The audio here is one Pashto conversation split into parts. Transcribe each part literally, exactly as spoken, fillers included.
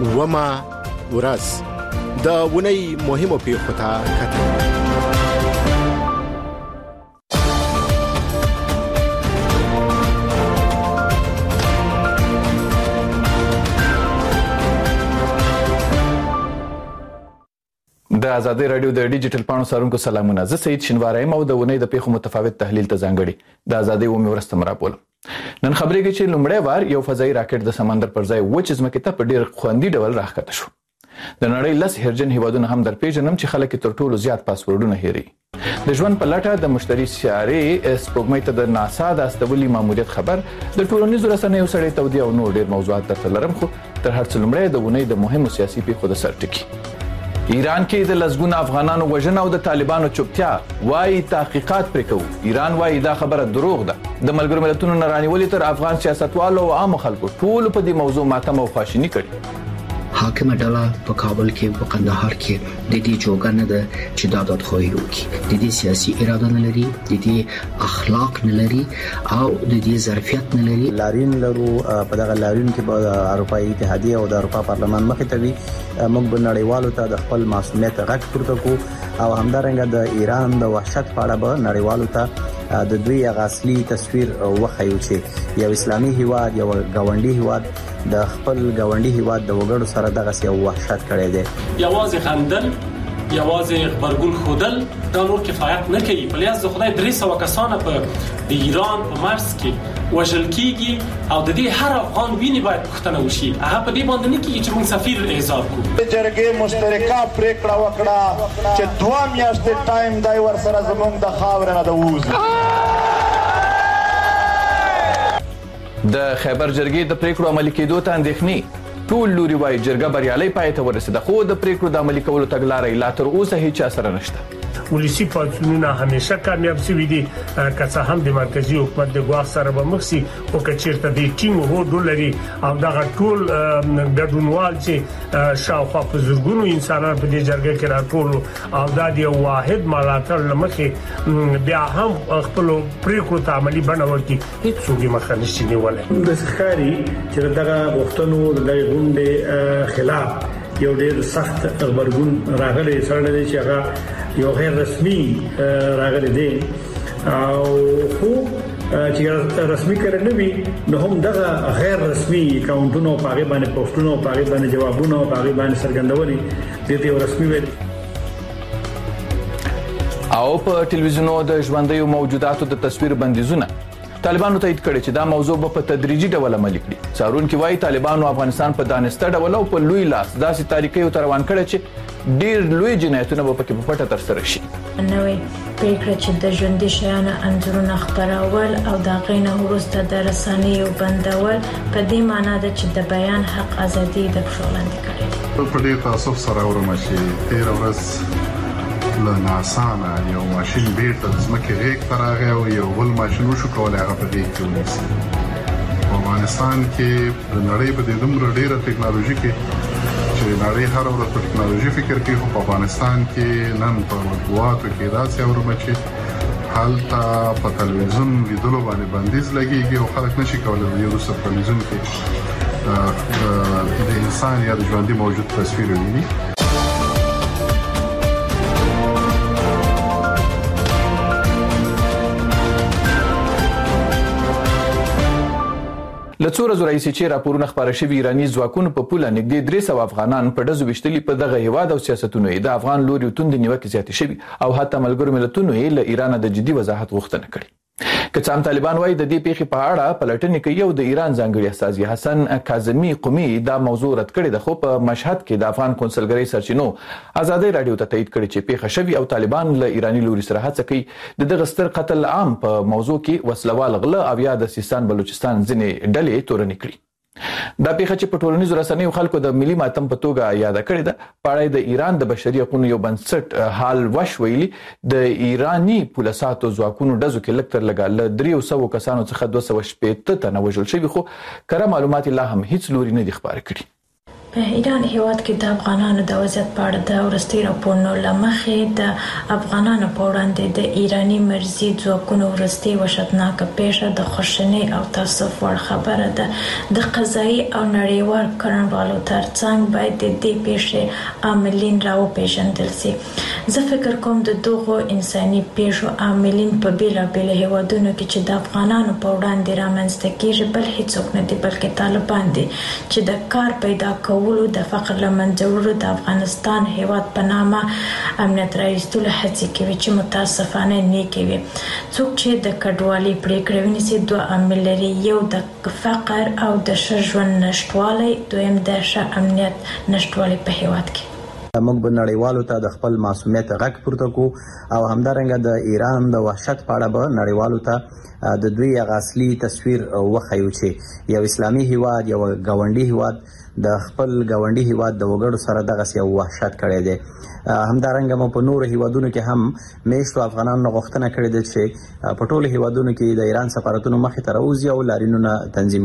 وما ورځ د ونې مهمو پیښو ته کتل. د ازادي رادیو د ډیجیټل پاڼو سارونکو سلامونه. زه سید شینواری یم او د ونې د پیښو متفاوت تحلیل ته ځانګړي د ازادي و مې ورسته مرابول. نن خبرېږي چې لومړی وار یو فضایي راکټ د سمندر پر ځای وچ ځمکې ته په ډیر خوندي ډول راښکته شو. د نړۍ لس هیرجن هیوادونه هم درپېژنم چې خلک تر ټولو زیات پاسورډونه هېري. د ژوند په لټه د مشتري سیارې سپوږمۍ ته د ناسا د استولي ماموریت خبر، د ټولنیزو رسنیو سړې تودې او نور ډیر موضوعات درته لرم، خو تر هر څه لومړی د ونې د مهمو سیاسي پیښو د سر ټکي. ایران کې د لسګونو افغانانو وژنه او د طالبانو چوپتیا، وایي تحقیقات پرې کوو. ایران وایي دا خبره دروغ ده. د ملګرو ملتونو نه رانیولې تر افغان سیاستوالو او عامو خلکو ټولو په دې موضوع ماتم او خواشیني کړي. حاکمه ډله په کابل کې په قندهار کې د دې جوګه نه ده چې دا دادخواهي وکړي. د دې سیاسي اراده نه لري، د دې اخلاق نه لري او د دې ظرفیت نه لري. لاریون لرو په دغه لاریون کې به اروپאי اتحادیه او د اروپا پارلمان مخې ته وي. موږ به نړیوالو ته د خپل معصومیت غږ پورته کوو او همدارنګه د ایران د وحشت په اړه به نړیوالو ته د دوی اصلي تصویر وښیو چې یو اسلامي هیواد، یو ګاونډي هیواد د خپل ګاونډي هیواد د وګړو سره دغه یو وحشت کړی دی. یوازې خندل، یوازې خبرګون خودل دا نور کفایت نه کوي. په لیاز د خدای درې سوه کسانه په د ایران په مرز کې وژل کیږي او د دې هر افغان ویني باید پوښتنه وشي. هغه په دې باندې نه کیږي چې موږ سفیر احضار کړو. جرګې مشترکه پریکړه وکړه چې دوه میاشتې ټایم دی ورسره زموږ د خاورې نه د ووځي. د خیبر جرګې د پریکړو عملي کېدو ته اندېښنې. ټول لوري وايي جرګه بریالۍ پای ته ورسېده، خو د پریکړو د عملي کولو تګلارې لا تر اوسه هیڅ اثر نشته. ولسی پاتونونه همیشه کامیاب شوي دي، که څه هم د مرکزی حکومت د ګواښ سره به مخ شي، او که چیرته د ټیم هوډ لري او دغه ټول ګډونوال چې شاوخوا په زرګونو انسانان په دې جرګه کې راټول او د یو واحد ملاتړ لمخې بیا هم خپل پریکړو ته عملي بڼه ورکړي، هیڅ څوک یې مخه نشي نیولی. د ښکاری چې دغه غوښتنو د غونډې خلاف یو ډېر سخت خبرګون راغلی سره دی چې هغه یو غیر رسمي راغلی دی او خو چې رسمي کړي نه وي نو هم دغه غیر رسمي اکاونټونو په هغه باندې پوسټونو په هغه باندې جوابونه په هغه باندې څرګندونې د دې رسمي وي. او په ټلویزیونو د ژوندیو موجوداتو د تصویر بندیزونه طالبانو تایید کړي چې دا موضوع به په تدریجي ډول عملي کړي. څارونکي وایي طالبانو افغانستان په دانسته ډول او په لوی لاس داسې تاریکیو ته روان کړي چې ډېر لوی جنایتونه به پکې په پټه ترسره شي. نوې پریکړه چې د ژوندي شیانو انځورونه خپرول او د غینه وروسته د رسنیو بندول په دې معنی ده چې د بیان حق ازادي د پښولاندې کړي. په دې تاسو سره اورم چې تیر ورځ له ناسانه یو ماشين بیرته د ځمکې غیږ ته راغی او یو بل ماشين وشو کولی هغه په غیږ کې ونیسي. په افغانستان کې د نړۍ په دې دومره ډېره ټکنالوژي کې چې نړۍ هر ورځ په ټکنالوژي فکر کوي، خو په افغانستان کې نن په مطبوعاتو کې داسې اورم چې هلته په تلویزیون لیدلو باندې بندیز لګېږي او خلک نشي کولی د یو څه تلویزیون کې د انسان یا د ژوندي موجود تصویر ویني. لڅو ورځې راهیسې چې راپورونه خپاره شوي ایراني ځواکونو په پوله نږدې درې سوه افغانان په ډزو ویشتلي په دغه هیواد او سیاستونو یې د افغان لوري توندې نیوکې زیاتې شوي او حتی ملګرو ملتونو یې له ایران د جدي وضاحت غوښتنه کړې. که څه هم طالبان وایي د دې پیښې په اړه پلټنې کوي او د ایران ځانګړي استازي حسن کاظمي قومي دا موضوع رد کړې ده، خو په مشهد کې د افغان کونسلګرۍ سرچینو ازادي رادیو ته تایید کړي چې پیښه شوې او طالبان له ایراني لوري سره هڅه کوي د دغه ستر قتل عام په موضوع کې وسلوال غله او یا د سیستان بلوچستان ځینې ډلې تورنې کړي. دا پیښه چې په ټولنیزو رسنیو خلکو د ملي ماتم په توګه یاد کړې ده، پاړای د ایران د بشري حقوقو یو بنسټ حال وش ویلي د ایرانی پولیساتو ځواکونو ډزو کې لکتر لګا له درې سوه کسانو څخه دوه سوه شپېته تنه وژل شوي، خو کره معلومات لا هم هیڅ لوري نه دي خبر کړي. په ایران هیواد کې د افغانانو د وضعیت په اړه د ورستي راپورونو لمخې د افغانانو په وړاندې د ایرانی مرزي ځواکونو ورستي وحشتناکه پیښه د خوشنۍ او تاسف وړ خبره ده. د قضایي او نړیوال کړنوالو ترڅنګ باید د دې پیښې عاملین راوپېژندل شي. زه فکر کوم د دغو انساني پیښو عاملین په بیلابیلو هیوادونو کې چې د افغانانو په وړاندې رامنځته کیږي بل هیڅوک نه دي بلکې طالبان دي چې د کار پیدا کولو د فقر لمنځه د افغانستان هیواد په نامه امنیت راوستلو هڅې کوي چې متاسفانه نه کوي. څوک چې د کډوالۍ پریکړې ونیسي دوه عامل لري، یو د فقر او د ښه ژوند نشټوالی، دویم د ښه امنیت نشټوالی په هیواد کې. موږ به نړیوالو ته د خپل معصومیت غږ پورته کو او همدارنګه د ایران د وحشت په اړه به نړیوالو ته د دوی اصلي تصویر وخیو چې یو اسلامي هیواد یو ګاونډي هیواد د خپل ګاونډي هیواد د وګړو سره دغه یو وحشت کړی دی. همدارنګه مو په نورو هیوادونو کې هم میشتو افغانانو غوښتنه کړې ده چې په ټولو هیوادونو کې د ایران سفارتونو مخې ته راوځي او لارینونه تنظیم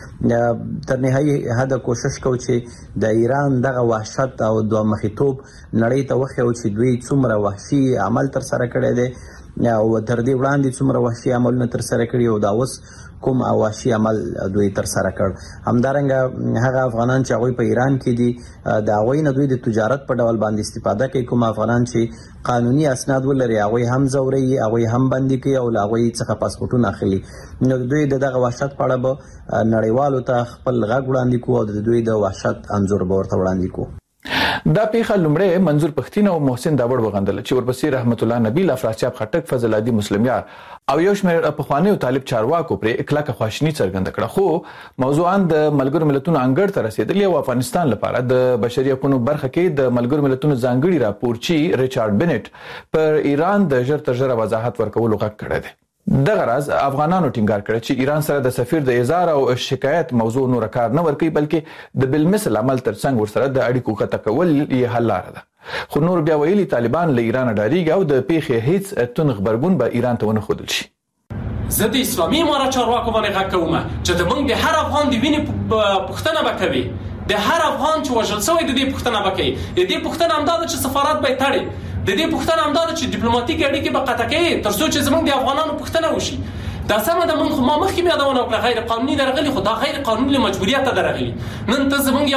کړي. تر نهایي حد کوشش کوو چې د ایران دغه وحشت او دوه مخیتوب نړۍ ته وښیو چې دوی څومره وحشي عمل تر سره کړی دی او تر دې وړاندې څومره وحشي عملونه تر سره کړي او دا اوس کوم وحشي عمل دوی تر سره کړ. همدارنګه هغه افغانان چې هغوی په ایران کې دي د هغوی نه دوی د تجارت په ډول باندې استفاده کوي. کوم افغانان چې قانوني اسناد ولري هغوی هم ځوروي، هغوی هم بندي کوي او له هغوی څخه پاسپورټونه اخلي. نو دوی د دغه وحشت په اړه به نړیوالو ته خپل غږ وړاندې کوو او د دوی د وحشت انځور به ورته وړاندې کوو. دا پیښه لومړی منظور پښتين او محسن داوړ وغندل چې ورپسې رحمت الله نبیل، افراسیاب خټک، فضل عادي مسلمیار او یو شمېر پخوانی او طالب چارواکو پر اکلاکه خواشنی څرګنده کړه. خو موضوعاً د ملګرو ملتونو انګړ ته رسیدلی او افغانستان لپاره د بشري حقوقو برخه کې د ملګرو ملتونو ځانګړي راپورچی ریچارډ بنټ پر ایران د ژر تر ژره وضاحت ورکولو غږ کړی دی. دغه راز افغانانو ټینګار کړ چې ایران سره د سفیر د اظهار او شکایت موضوع نور کار نه ورکوي بلکې د بالمثل عمل ترڅنګ ورسره د اړیکو خطا کول یې حل لاره ده. خو نور بیا ویلي طالبان له ایران ډاریږي او د پیښې هیڅ تون خبرګون به ایران ته ونه ښودل شي. زه د اسلامي امارت چارواکو باندې غږ کوم چې د موږ د هر افغان د وینې پوښتنه وکوي، د هر افغان چې وژل شوی د دې پوښتنه وکړي. د دې پوښتنه هم دا ده چې سفارت به تړي، د دې پوښتنه هم دا ده چې ډیپلوماټیک اړیکې به قطع کوي تر څو چې زموږ د افغانانو پوښتنه وشي. دا سمه ده، موږ ما مخکې یادونه وکړه غیر قانوني درغلي، خو دا غیر قانوني مجبوریت ته درغلي. نن ته زموږ یو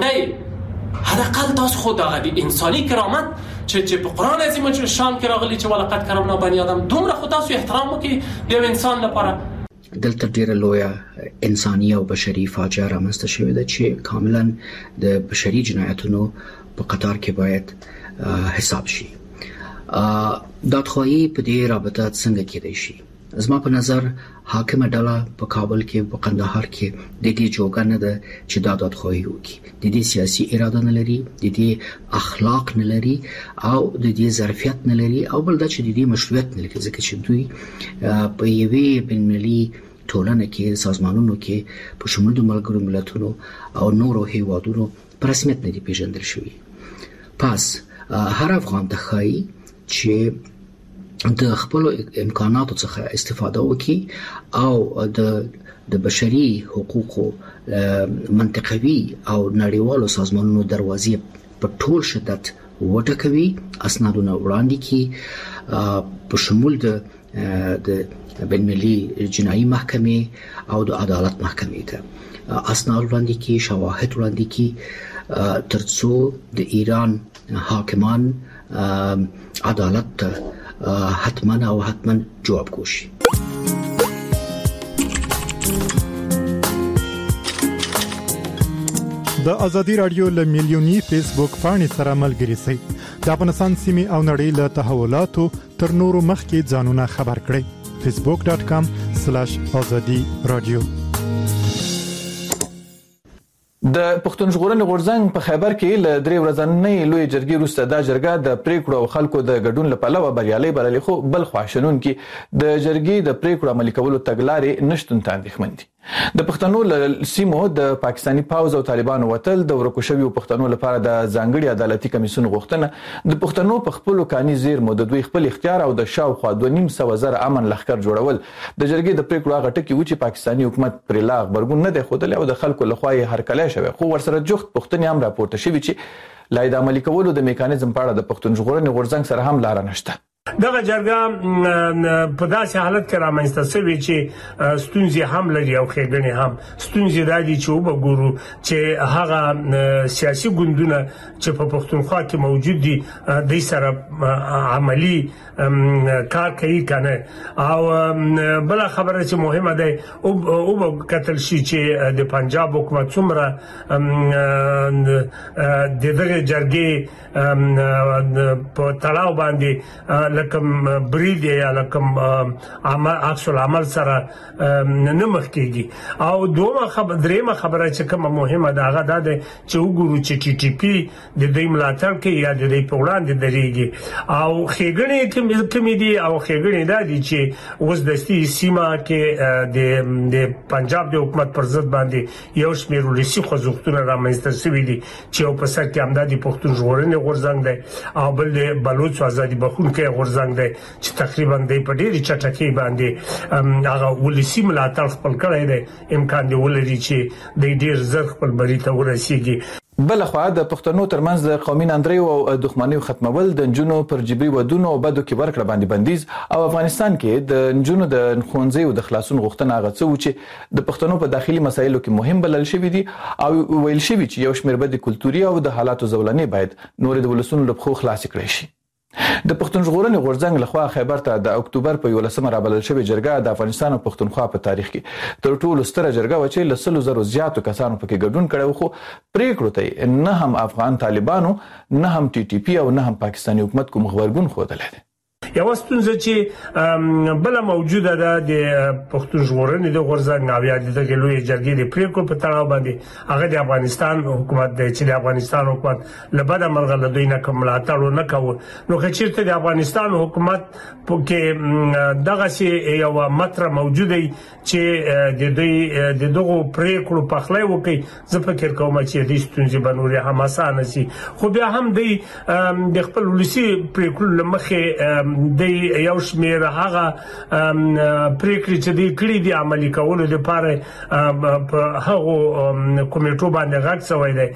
ګاونډی حداقل تاسو خو دغه د انساني کرامت چې چې په قران عظیم شان کې راغلي چې ولقد کرمنا بني آدم، دومره خو تاسو احترام وکړئ د یو انسان لپاره. دلته ډیره لویه انساني او بشري فاجعه رامنځته شوې ده چې کاملا د بشري جنایتونو په قطار کې باید حساب شي. دادخواهی په دې رابطه څنګه کېدای شي؟ زما په نظر حاکمه ډله په کابل کې په قندهار کې د دې جوګه نه ده چې دا دادخواهی وکړي. د دې سیاسي اراده نه لري، د دې اخلاق نه لري او د دې ظرفیت نه لري او بل دا چې د دې مشروعیت نه لري، ځکه چې دوی په یوې بین‌المللي ټولنه کې سازمانونو کې په شمول د ملګرو ملتونو او نورو هیوادونو په رسمیت نه دي پیژندل شوي. پس هر افغان ته ښایي چې د خپل امکاناتو څخه استفاده وکړي او د د بشري حقوقو منطقوي او نړیوالو سازمانونو دروازې په ټول شدت وټکوي، اسنادونه وړاندې کړي په شمول د د بین‌المللي جنایي محکمې او د عدالت محکمې ته اسناد وړاندې کړي، شواهد وړاندې کړي ترڅو د ایران حاکمان عدالت ته حتما او حتما جواب کوشي. د ازادي رادیو له میلیونی فیسبوک پاڼې سره ملګري شئ. د افغانستان سیمې او نړۍ له تحولاتو تر نورو مخکې ځانونه خبر کړئ. فیسبوک ډاٹ کام سلاش ازادي رادیو. د پښتون ژغورنې غورځنګ په خیبر کې له درې ورځې لوی جرګې وروسته دا جرګه د پریکړو او خلکو د ګډون لپاره بریالي بللې، خو بل خواښنون کې د جرګې د پریکړو عملي کولو تګلارې نشټون ته اندېښمن دي. د پښتنو له سیمو د پاکستانی پاوز او طالبانو وتل د ورکو شویو پښتنو لپاره د ځانګړي عدالتي کمیسیون غوښتنه د پښتنو په خپل کاني زیرمو د دوی خپل اختیار او د شاوخوا دوه نیم سوه زره امن لښکر جوړول د جرګې د پریکړو هغه ټکي و چې پاکستانی حکومت پر لا خبرګون نه دی خوده او د خلکو لخوا یې هرکلی شوی خو ورسره جوخت پښتني هم راپورته شوی چې لای د عملي کولو د میکانیزم په اړه د پښتون ژغورنې غورځنګ سره هم لار نشته. دغه جرګه په داسې حالت کې رامنځته شوې چې ستونزې هم لري او ښېګڼې هم. ستونزې دا دي چې وګورو چې هغه سیاسي ګوندونه چې په پښتونخوا کې موجود دي د سره عملی کار کوي کنه او بل خبره چې مهمه ده او کتل شي چې د پنجاب حکومت څومره دغه جرګې په تلاو باندې لکم برید یا لکم عمل عکس العمل سره نه مخ کیږي او دوه خبر درېمه خبره چې کومه مهمه ده هغه ده چې وګورو چې ټي ټي پی د دې ملاتړ کوي یا د دې په وړاندې درېږي او ښېګڼې کومې دي او ښېګڼې دا دي چې اوس د سیمه کې د د پنجاب د حکومت پر ضد باندې یو شمېر ولسي خوځښتونه رامنځته شوي دي چې یو په سر کې همدا د پښتون ژغورنې غورځنګ دی او بل د بلوچ ازادي بخښونکي غورځنګ دی چې تقریبا د په ډېری چټکۍ باندې هغه ولسی ملاتړ خپل کړی دی امکان دی ولري چې د ډېر زر خپل بری ته ورسیږي. بل خو د پښتنو ترمنځ د قومي ناندریو او دښمنیو ختمول د جنونو پر جبري ودونو او بدو کې ورکړه باندې بندیز او افغانستان کې د جنونو د ښوونځیو د خلاصون غوښتنه هغه څه و چې د پښتنو په داخلي مسایلو کې مهم بلل شوی دي او ویل شوی چې یو شمېر بد کلتوري او د حالاتو زولنې باید نور د ولسونو لپاره خلاص کړي شي. د پښتون ژغورنې غورځنګ لخوا خیبر ته د اکتوبر په یولسمه رابلل شوې جرګه د افغانستان او پښتونخوا په تاریخ کې تر ټولو ستره جرګه و چې له سلو زرو زیاتو کسانو پکې ګډون کړی خو پریکړو ته نه هم افغان طالبانو نه هم ټي ټي پی او نه هم پاکستاني حکومت کوم خبرګون خوده. یو ستونزه چې بل موجوده ده د پښتون ژغورنې د غورځنګ او یا د لوی جرګې د پریکړو په تړاو باندې هغه د افغانستان حکومت د چې د افغانستان حکومت لبد مرغه له دوی نه کوم ملاتړ نه کوي نو چې د افغانستان حکومت کې دغه سي یو متر موجوده چې د دوی د دغه پریکړو په خلای وکي زه فکر کوم چې د ستونزې بنوري هم اسانه سي خو بیا هم د خپل ولسی پریکړو لمخه د یو شمېر هغه پریکړې چې د کړې دي عملي کولو لپاره په هغه کمیټو باندې غږ شوی دی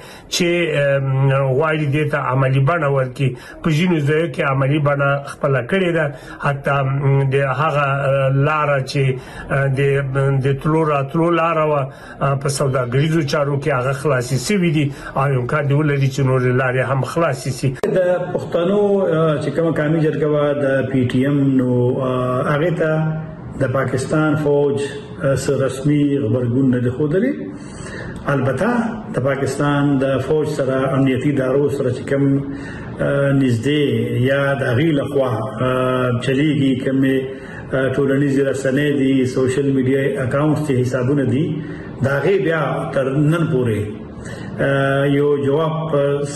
چې غواړي د ته عملي بڼه ورکړي په ځینو ځایو کې عملي بڼه خپل کړې ده حتی د هغه لار چې د د تلو راتلو لار و په سوداګریزو چارو کې هغه خلاصي شوی دي او امکان دی ولري چې نور لارې هم خلاصي شي. د پښتنو چې کوم قومي جرګه د پی ټی ایم نو هغه ته د پاکستان فوج سره رسمي خبرګون نه خوده البته د پاکستان د فوج سره امنیتي ادارو سره چې کوم نږدې یا د غیله خوا چلیږي کوم ټولنیز رسنۍ دي سوشل میډیا اکاونټ چې حسابونه دي دا غي بیا تر نن پورې یو جواب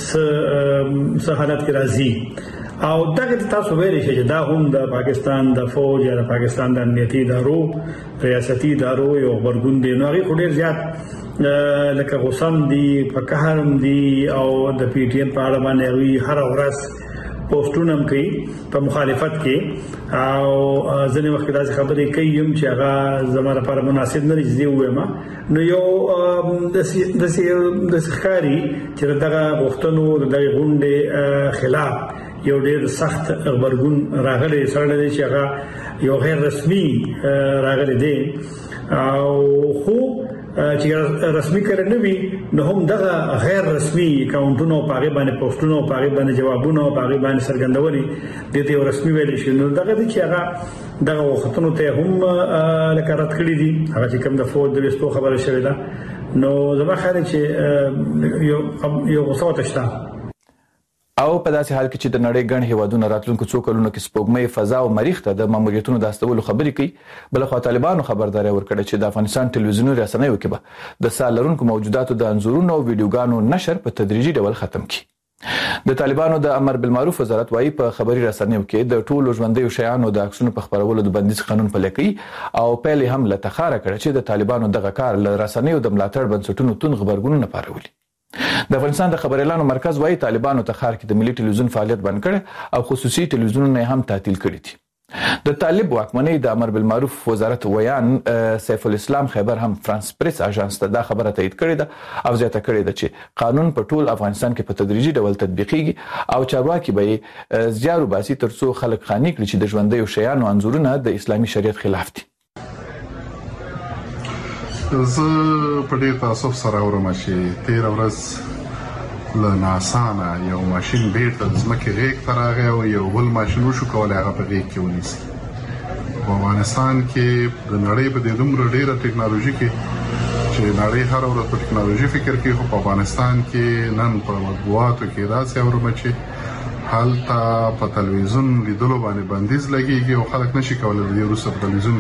سه حالت کې راځي او دغه تاسو ویل شي چې دا هم د پاکستان د فوج یا د پاکستان د امنیتي ادارو ریاستي ادارو یو ورګون دي نو هغه ډیر زیات لکه غوسم دي په قهرم دي او د پی ټی ایم په اړه باندې هر ورځ پوسټونه کوي په مخالفت کې او ځنې وخت دا خبرې کوي هم چې هغه زموږ لپاره مناسب نه دي وایم نو یو د د ښکاری چې دغه وختونو د غونډې خلاف یو ډېر سخت خبرګون راغلی سره دی چې هغه یو غیر رسمي راغلی دی او خو چې رسمي کړي نه وي نو هم دغه غیر رسمي اکاونټونو په هغه باندې پوسټونو په هغه باندې جوابونه په هغه باندې څرګندونې د دې رسمي ویل شي نو دغه چې هغه دغه وختونو ته هم لکه رات کړی دي هغه چې کوم د فوج د وستو خبره شوې ده نو زما خیال چې یو یو غوسه شته او په داسې حال کې چې د نړۍ ګڼ هیوادونو راتلونکو څو کلونو کې سپوږمۍ فضا او مریخ ته د ماموریتونو د استولو خبرې کوي بل خو طالبانو خبرداري ورکړه چې د افغانستان ټلویزیوني رسنیو کې به د سال لرونکو موجوداتو د انځورونو او ویډیوګانو نشر په تدریجي ډول ختم کړي. د طالبانو د امر بالمعروف وزارت وايي په خبري رسنیو کې د ټولو ژوندۍ شیانو د عکسونو په خبرولو د بندیز قانون پلي کوي او پیل هم لتخاره کړ چې د طالبانو دغه کار ل رسنیو د ملاتړ بنسټونو تون خبرګونونه پارولي. د افغانستان د خبريالانو مرکز وايي طالبانو ته خار کې د ملي ټلویزیون فعالیت بند کړ او خصوصي ټلویزیونونه هم تعطیل کړي دي. د طالب واکمنۍ د امر بالمعروف وزارت ویان سیف الاسلام خیبر هم فرانس پریس اژانس ته دا خبره تایید کړې ده او زیاته کړې ده چې قانون په ټول افغانستان کې په تدریجي ډول تطبیقيږي او چارواکي به زیارو باسي ترڅو خلک خاني کړي چې د ژوندۍ شیانو انزورونه د اسلامي شریعت خلاف دي. زه په ډېر تاسف سره اورم چې تیر ورځ له ناسانه یو ماشين بیرته ځمکې غیږ ته راغی او یو بل ماشين وشو کولای هغه په غیږ کې ونیسي. په افغانستان کې د نړۍ په دې دومره ډېره ټکنالوژي کې چې نړۍ هر ورځ په ټکنالوژي فکر کوي، خو په افغانستان کې نن په مطبوعاتو کې داسې اورم چې هلته په تلویزیون لیدلو باندې بندیز لګیږي او خلک نشي کولای د وروسته په تلویزیون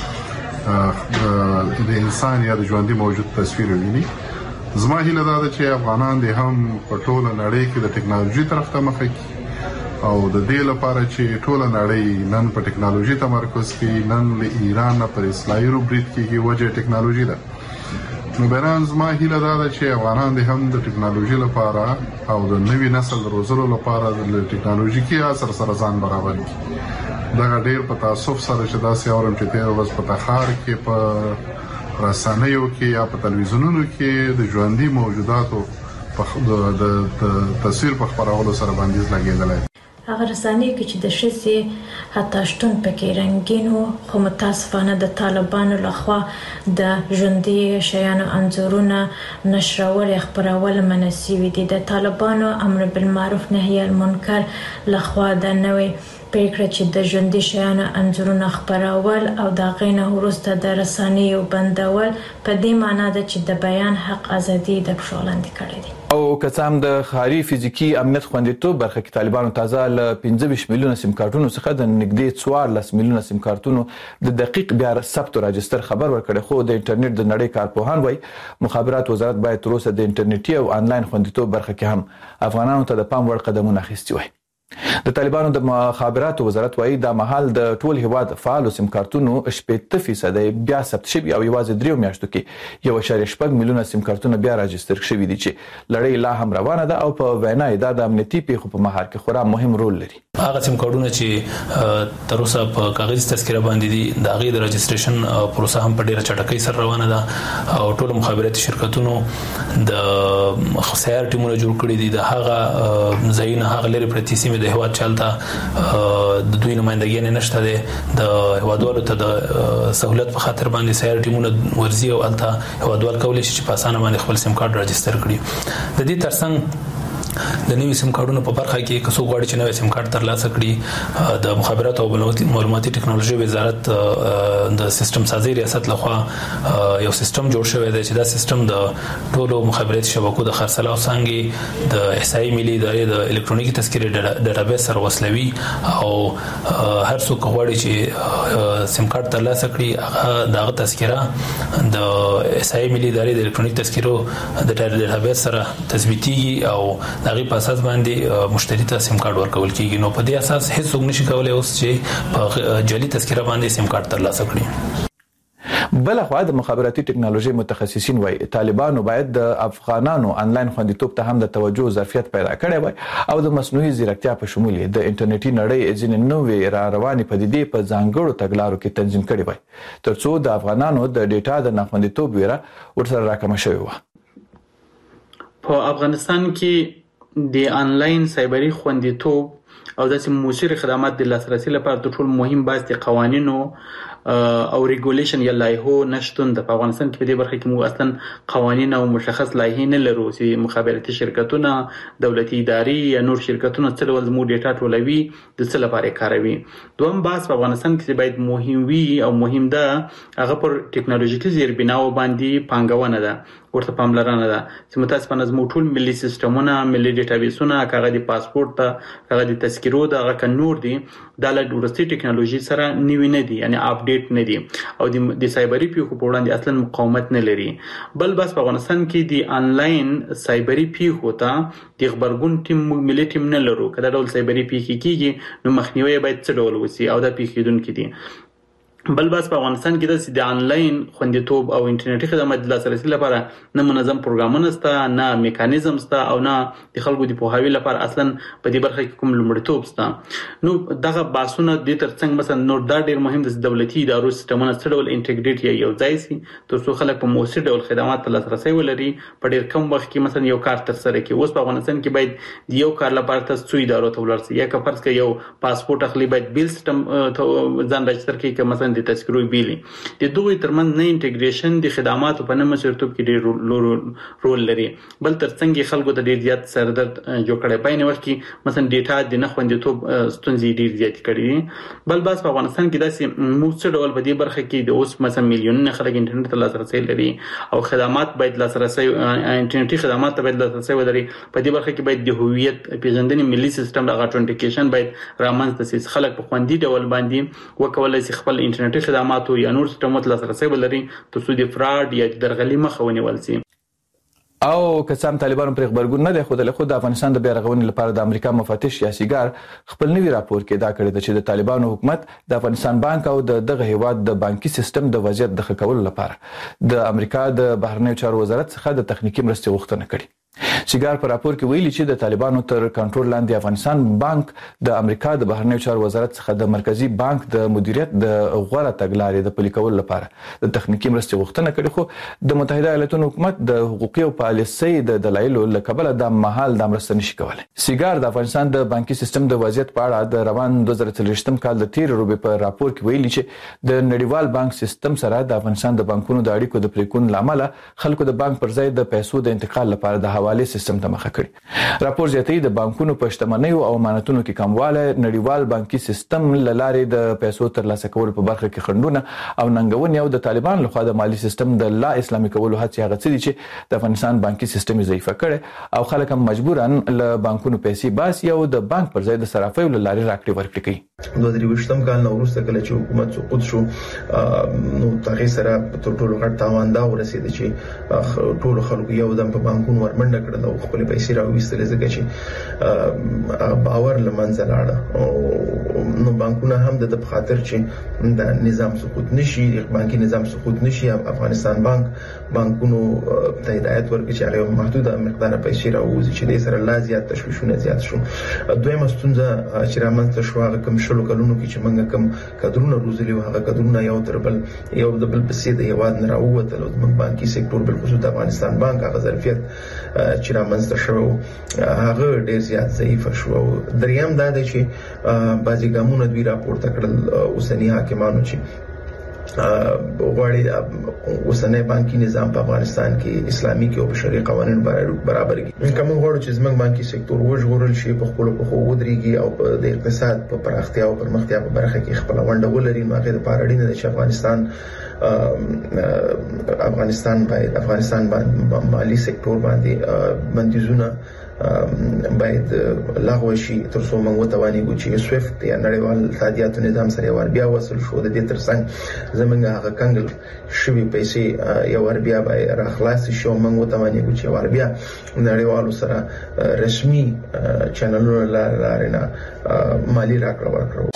کې د انسان یا د ژوندۍ موجود تصویر ویني. زما هیله دا ده چې افغانان دې هم په ټوله نړۍ کې د ټکنالوژي طرف ته مخه کړي او د دې لپاره چې ټوله نړۍ نن په ټکنالوژي تمرکز کوي، نن له ایران نه پر اسرائیل برید کېږي، وجه ټکنالوژي ده. نو بیران زما هیله دا ده چې افغانان دې هم د ټکنالوژي لپاره او د نوي نسل روزلو لپاره د ټکنالوژیکي اثر سره ځان برابر کړي. دا ډېر په تاسف سره چې داسې اورم چې تیر ورځ په تخار کې په رسنیو کې یا په تلویزیونونو کې د ژوندۍ موجوداتو په د تصویر په خبرولو سره بندیز لګیدلی. هغه رسنۍ کې چې د شسي حتی شتون پکې رنګین وو، خو متاسفانه د طالبانو لخوا د ژوندۍ شیانو انځورونه نشرول خبرول منسوي دي. د طالبانو امر بالمعروف نهي المنکر لخوا د نوې پریکړه چې د ژوندۍ شیانو انځورونه خبرول او د غینه وروسته د رسنیو بندول په دې معنی ده چې د بیان حق ازادي د پښولاندې کړې دي. او کڅام د خاري فزیکی امنیت خوندیتوب برخه کې طالبانو تازه ل پنځه ویشت میلیونه سیم کارتونو څخه د نږدې څوارلس میلیونه سیم کارتونو د دقیق بیا ثبت او راجستر خبر ورکړي. خو د انټرنیټ د نړۍ کارپوهان وایي مخابرات وزارت باید تر اوسه د انټرنیټي او انلاین خوندیتوب برخه کې هم افغانانو ته د پام وړ قدمونه اخیستي وي. د طالبانو د مخابراتو وزارت وايي د مهال د ټول هیواد فعال سیم کارتونو شپږ فیصد بیا ثبت شوي او یوازې درې میاشتو کې یو اشاریه شپږ میلیونه سیم کارتونو بیا راجستر شوي دي چې لړۍ لا هم روانه ده او په وینا د امنیتي پیښو په مهار کې خورا مهم رول لري. هغه سیم کارتونه چې تر اوسه په کاغذ تذکره باندې دي د هغه د رجستریشن پروسه هم په ډیره چټکۍ سره روانه ده او ټول مخابراتي شرکتونو د خسائر ټیمونه جوړ کړي دي. د هغه ځایونه هغه لري پرتی سیمه د هواد چلته د دوی نمائندګي نه نشته ده. د هوادوالو ته د سہولت په خاطر باندې سایر ټیمونه ورزي او الته هوادوال کولای شي چې په اسانه باندې خپل سیم کارت راجستر کړي. د دې ترڅنګ د نوې سیم کارتونو په برخه کې کسو غواړي چې نوې سیم کارت ترلاسه کړي د مخابرات او معلوماتي ټکنالوژي وزارت د سیستم سازي ریاست لخوا یو سیستم جوړ شوی دی چې دا سیستم د ټولو مخابراتي شبکو د خرڅلاو څنګه د احصایي ملي ادارې د الکترونیکي تذکرې ډیټابیس سره وصلوي او هر څوک غواړي چې سیم کارت ترلاسه کړي هغه دغه تذکره د احصایي ملي ادارې د الکترونیکي تذکرو د ډیټابیس سره تثبیتيږي او دغه په اساس باندې مشتری ته سیم کارت ورکول کیږي. نو په دې اساس هیڅ څوک نشي کولای اوس چې په جعلي تذکره باندې سیم کارت ترلاسه کړي. بل خو د مخابراتي ټکنالوژي متخصصین وایي طالبانو باید د افغانانو انلاین خوندیتوب ته هم د توجه ظرفیت پیدا کړي وای او د مصنوعي ځیرکتیا په شمول د انټرنیټي نړۍ ځینې نوې را روانې پدیدې په ځانګړو تګلارو کې تنظیم کړي وای ترڅو د افغانانو د ډیټا د ناخوندیتوب ویره ورسره راکمه شوی و. په افغانستان کې د انلاین سایبری خوندیتوب او د موثر خدمات د لاسرسي لپاره د ټول مهم باعث د قوانینو او ریګولیشن یا لایحو نشټون د افغانستان کې په دې برخه کې مو اصلا قوانین او مشخص لایحې نه لرو چې مخابراتي شرکتونه دولتي ادارې یا نور شرکتونه څه ډول زموږ ډیټا ټولوي د څه لپاره کاروي. دوم باس په افغانستان کې باید مهم وي او مهم ده هغه پر ټکنالوژیکي زیربناو باندې پانګونه ده ورته پاملرنه ده چې متاسفانه زموږ ټول ملي سیستمونه ملي ډیټابیسونه کاغذي پاسپورت ته کاغذي تذکره تذکرو د غکنور دي د لورستي ټکنالوژي سره نیوي نه دي یعنی اپډیټ نه دي او د سایبری پیښو په وړاندې اصلا مقاومت نه لري. بل بس په افغانستان کې د انلاین سایبری پیښو ته د خبرګون ټیم ملي ټیم نه لرو. کله ډول سایبری پیښې کیږي نو مخنیوي باید څه ډول وسی او د پیښیدونکو دي. بل بس په افغانستان کې د انلاین خوندیتوب او انټرنیټي خدمات د لاسرسي لپاره نه منظم پروګرامونه شته، نه میکانیزم شته او نه د خلکو د پوهاوي لپاره اصلا په دې برخه کې کوم لومړیتوب شته. نو دغه باسونه د ترڅنګ مثلا نور دا ډیر مهم د دولتي ادارو سیستمونه څه ډول انټیګریټ یو ځای سي ترڅو خلک په موثر ډول خدمات ته لاسرسي ولري په ډیر کم وخت کې مثلا یو کار تر سره کړي. اوس په افغانستان کې باید د یو کار لپاره تاسو څو ادارو ته ولرسي یا که فرض کړئ یو پاسپورت اخلي باید بیل سیستم ځان راجستر کړي که مثلا د تذکرو بیل د دوی ترمن نه انټیګریشن د خدماتو په نوم سرتوب کې ډېر رول لري. بل ترڅنګ خلکو ته ډېر زیات سردرد جوړ کړي په نو وخت کې مثلا ډیټا د نه خوندیتوب ستونزې ډېر زیات کړي. بل بس په افغانستان کې داسې موږ ډول په دې برخه کې د اوس مثلا میلیونونه خلک انټرنیټ ته لاسرسي لري او خدمات باید لاسرسي انټرنیټي خدمات ته باید لاسرسي ولري. په دې برخه کې باید د هویت پیژندنې ملي سیستم د اټونټیکیشن باید رامنځته شي. خلک په خوندي ډول باندې وکولای شي خپل انټرنیټي خدمات یا نور سیستمات لاسرسي ولري ترڅو د فراډ یا درغلي مخه ونیول شي. او کسان طالبانو پر خبرګون نه دی خو د خود افغانستان د بیرغونې لپاره د امریکا مفتش یا سیګار خپل نوی راپور کې دا کړی چې د طالبانو حکومت د افغانستان بانک او د دغه هیواد د بانکي سیستم د وضعیت د ښه کولو لپاره د امریکا د بهرنیو چارو وزارت څخه د تخنیکی مرستې غوښتنه کړې. سیګار په راپور کې ویلي چې د طالبانو تر کنټرول لاندې افغانستان بانک د امریکا د بهرنیو چارو وزارت څخه د مرکزی بانک د مدیریت د غوړه تګلارې د پلي کولو لپاره د تخنیکی مرستې غوښتنه کړې خو د متحده ایالاتونو حکومت د حقوقي او پالیسۍ د دلایلو لکبل د محل د مرستې نشي کولای. سیګار د افغانستان د بانکي سیستم د وضعیت په اړه د روان دوه زره څلوېښتم کال د تیر روبې په راپور کې ویلي چې د نړیوال بانک سیستم سره د افغانستان د بانکونو د اړیکو د پریکون لامل خلکو د بانک پر ځای د پیسو د انتقال لپاره د حواله سیستم ته مخه کړي. راپور زیاتوي د بانکونو په شتمنیو او امانتونو کې کمواله نړیوال بانکي سیستم لاره د پیسو ترلاسه کول په برخه کې خندونه او ننګونې او د طالبان لخوا د مالی سیستم د لا اسلامي کولو هڅې هغه څه دي چې د افغانستان بانکي سیستم ضعیف کړي او خلک هم مجبورن له بانکونو پیسې باسي او د بانک پر ځای د صرافیو لارې راکړي ورکړي کوي. دوه زره ویشتم کال نو وروسته کله چې حکومت سقوط شو نو تغیر سره تر ټولو غټ تاوان دا ورسېد چې ټول خلکو یو دم په بانکونو ورمنډه کړل او خپل پیسې راوېستل ځکه چې باور لمنځه لاړ او نو بانکونه هم د په خاطر چې د نظام سقوط نشي بانکي نظام سقوط نشي افغانستان بانک بانکونو ته هدایت ورکړي چې هغه محدوده مقدار پیسې راوځي چې د سره لا زیات تشویشونه زیات شو. دویمه ستونزه چې رامنځته شو هغه کوم شلو کلونو کې چې موږ کوم کډرونه روزلي او هغه کډرونه یو تر بل یو د بل پسې د هیواد نه راووتل او د بانکي سکتور بل خصوص د افغانستان بانک هغه ظرفیت چې رامنځته شو هغه ډیر زیات ضعیف شو. دریم دا دی چې بعضی ګامونه دوی راپورته کړل اوسنی حاکمانو چې غواړي اوسنی بانکي نظام په افغانستان کې اسلامي کې او بشري قوانين برابر کړي. کوم غواړي چې زموږ بانکي سکتور وژغورل شي په خپل په خو ودرېږي او د اقتصاد په پراختیا او پرمختیا په برخه کې خپل ونډه ولري. نو هغه د پاره اړینه ده چې افغانستان افغانستان باید افغانستان باندې مالی سکتور باندې بندیزونه باید لغوه شي تر څو موږ وتوانیږو چې سويفت یا نړیوال تادیاتو نظام سره ور بیا وصل شو. د دې ترڅنګ زمونږ هغه کنګل شوی پیسې یو ور بیا به راخلاص شي او موږ وتوانیږو چې ور بیا نړیوالو سره رسمي چینلونو لارې نه مالی راکړه ورکړو.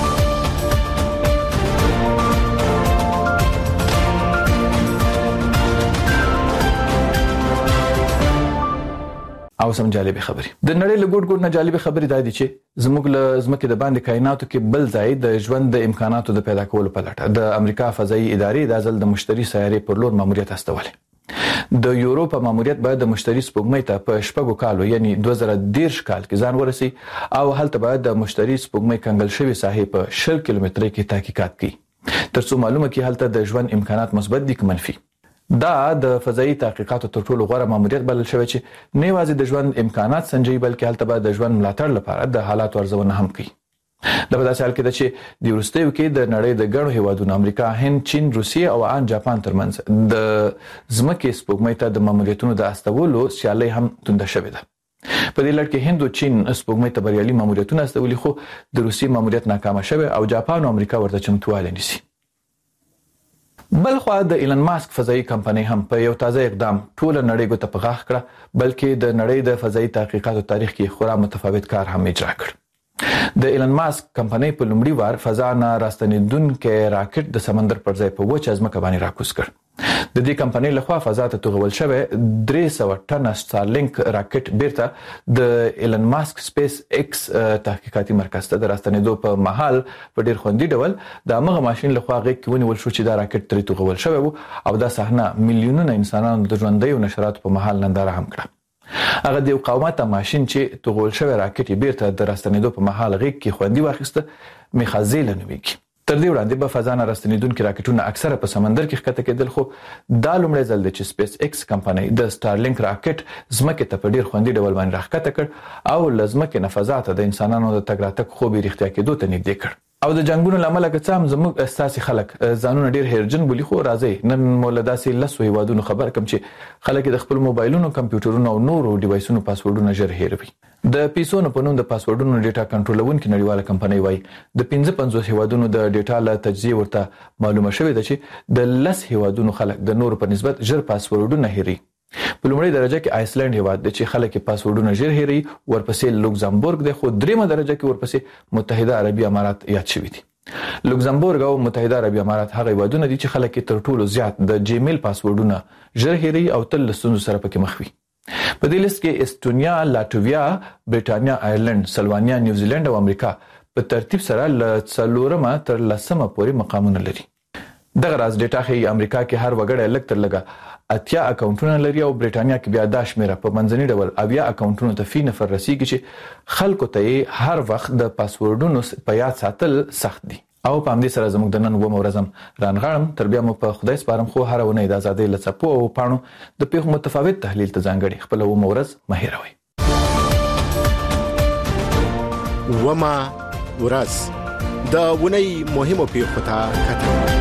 او سم جالب خبري د نړۍ له ګډ ګډ نه جالب خبري دا دي چې زموږ له زمکه د باندې کائناتو کې بل ځای د ژوند د امکاناتو د پیدا کولو په لټه د امریکا فضائي ادارې د ځل د مشتري سیارې پر لور ماموریت استولې. د یوروپ ماموریت باید د مشتري سپوږمۍ ته په شپږو کالو یعنی دوه زره دېرش کال کې ځان ورسي او هلته باید د مشتري سپوږمۍ کنګل شوی ساحې په شل کیلومترۍ کې تحقیقات کوي ترڅو معلومه کړي هلته د ژوند امکانات مثبت دي که منفي. دا د فضائي تحقیقاتو تر ټولو غوړه ماموریت بلل شوی چې نه یوازې د ژوند امکانات سنجي بلکې هلته به د ژوند ملاتړ لپاره د حالات ارزونه هم کوي. د په داسې حال کې ده چې د وروستیو کې د نړۍ د ګڼو هیوادونو امریکا، هند، چین، روسیې او ان جاپان ترمنځ د ځمکې سپوږمۍ ته د ماموریتونو د استولو سیالي هم تونده شوې ده. په دې لړ کې هند او چین سپوږمۍ ته بریالي ماموریتونه استولي خو د روسي ماموریت ناکام شوه او جاپان او امریکا ورته چمتواله نيسي. بلخوا د ایلن ماسک فضائي کمپنۍ هم په یو تازه اقدام ټول نړۍ ګوته په غاښ کړه بلکې د نړۍ د فضائي تحقیقاتو تاریخ کې خورا متفاوت کار هم اجرا کړ. د ایلن ماسک کمپنۍ په لومړي وار فضا نه راستنیدونکو راکټ د سمندر پر ځای په وچه ځمکه باندې راکوز کړ. د دې کمپنۍ لخوا فضا ته توغول شوی درې سوه ټنه سټارلینک راکټ بیرته د ایلن ماسک سپیس ایکس تحقیقاتي مرکز ته د راستنیدو په مهال په ډیر خوندي ډول د هغه ماشين لخوا غږ کې ونیول شو چې دا راکټ ترې توغول شوی وو او دا صحنه میلیونونه انسانانو د ژوندۍ او نشراتو په مهال ننداره هم کړه. هغه د یو قومته ماشين چې توغول شوی راکټ بیرته د راستنیدو په مهال غږ کې خوندي واخیسته میخازیل نومیږي. تر دې وړاندې به فضا نه راستنیدونکو راکټونه اکثره په سمندر کې ښکته کېدل خو دا لومړی ځل دی چې سپیس ایکس کمپنۍ د سټارلینک راکټ ځمکې ته په ډیر خوندي ډول باندې راښکته کړ او له ځمکې نه فضا ته د انسانانو د تګ راتګ خوب رښتیا کېدو ته نږدې کړ. او د جنگونو لامل که څه هم زموږ اساسي خلک ځانونه ډیر هیرجن بولی خو راځي نن مولداسي لسو هیوادونو خبر کم چې خلک د خپل موبایلونو کمپیوټرونو او نورو ډیوایسونو پاسورډونه ژر هیروي. د پیسو په نوم د پاسورډونو ډیټا کنټرولونکو نړیواله کمپنۍ وایي د پنځه پنځوس هیوادونو د ډیټا له تجزیه ورته معلومه شوې ده چې د لس هیوادونو خلک د نورو په نسبت ژر پاسورډونه هیري. په لومړی درجه کې آیسلند هیواد د چې خلک پاسورډونه ژر هیري ورپسې لوکزامبورګ د خو دریمه درجه کې ورپسې متحده عربی امارات یاد شوی دي. لوکزامبورګ او متحده عربی امارات هغه هیوادونه دي چې خلک تر ټولو زیات د جیمیل پاسورډونه ژر هیري او تل لسونو سره پکې مخ وي. په دې لیست کې استونیا، لاتویا، برېټانیا، آیرلند، سلوانیا، نیوزیلند او امریکا په ترتیب سره ل څلورمه تر لسمه پورې مقامونه لري. دغه راز ډیټا ښیي امریکا کې هر وګړی لږ تر لږه اتیا اکاونټونه لري او برېټانیا کې بیا دا شمیره په منځني ډول اویا اکاونټونو ته فی نفر رسیږي چې خلکو ته هر وخت د پاسورډونو په یاد ساتل سخت دي. او په همدې سره زموږ د نن و مورزم رانغړم تر بیا مو په خدای سپارم خو هر ونه د آزادۍ لڅپو او پانو د پیښو متفاوت تحلیل ته ځانګړي خپل و مورز مهیروي. وما ورځ د ونی مهمو پیښو ته کتل.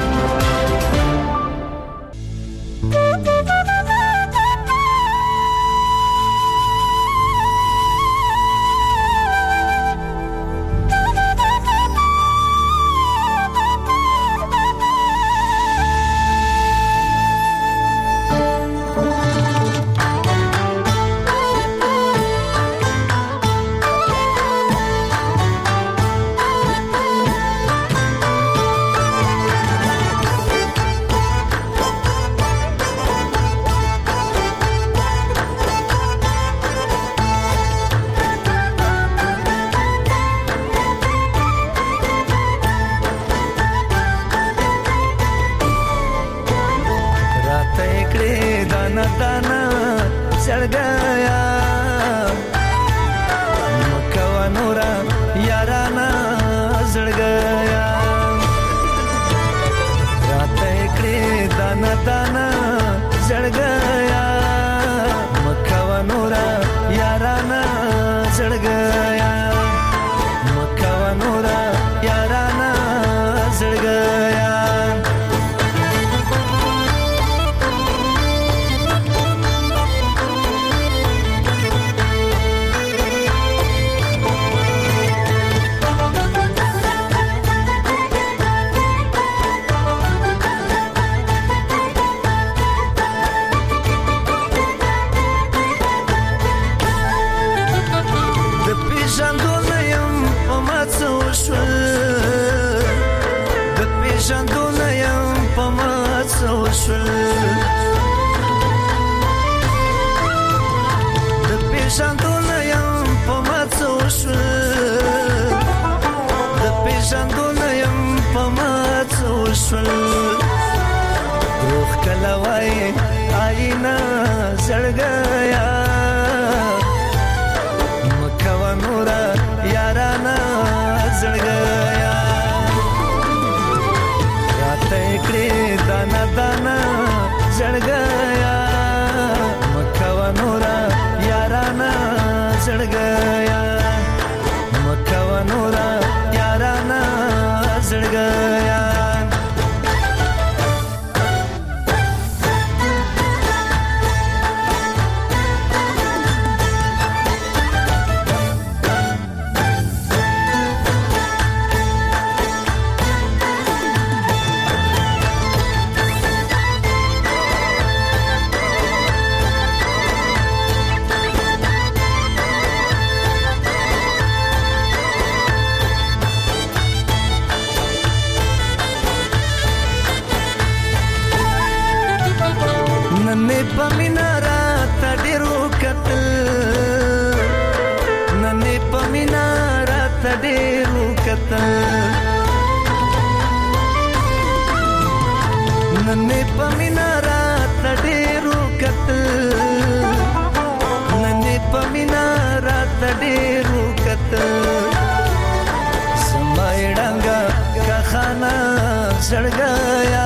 کتل نن په مینا رات ډیرو کتل نن په مینا رات ډیرو کتل سمایډنګا کا خانا سړګیا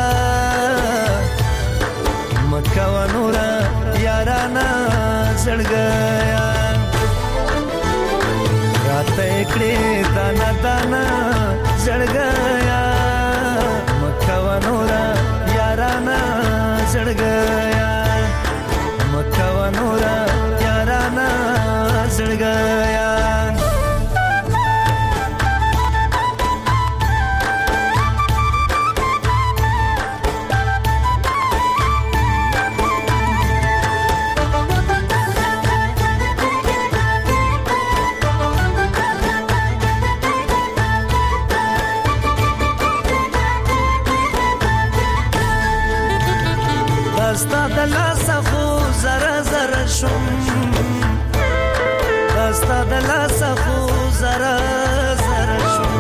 مکه ونورا یارانا سړګیا رات کړي دانا دانا سړګیا مکه ونورا یارانا سړګیا مکه ونورا یارانا سړګیا دستا دلا سخو زرا زرا شم دستا دلا سخو زرا زرا شم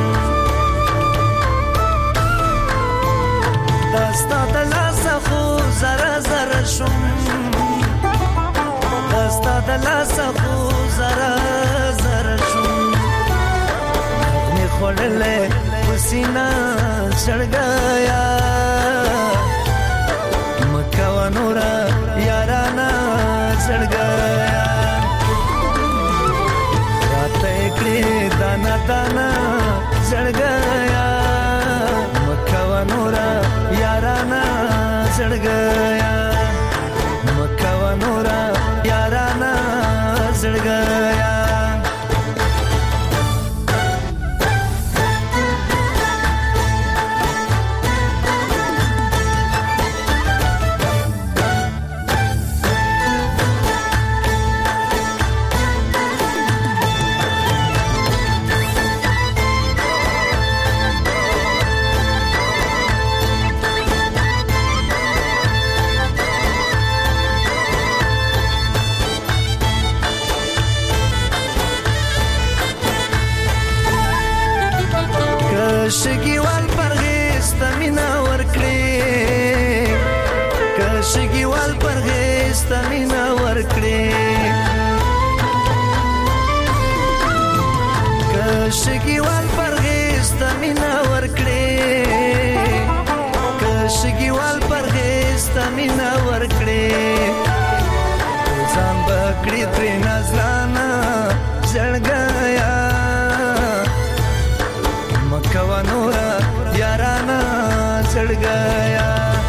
دستا دلا سخو زرا زرا شم دستا دلا سخو زرا زرا شم نغمه خړلې وسینا چړګایا ونورا یارانا سړګیا رات کړي دانا دانا سړګیا مکه ونورا یارانا سړګیا مکه ونورا یارانا سړګیا شګیوال پرغیس تمینا ورکړي کشګیوال پرغیس تمینا ورکړي کشګیوال پرغیس تمینا ورکړي کشګیوال پرغیس تمینا ورکړي ځان بکړي تر نازلانا زړګیا مکه ونورا یارانا سړګیا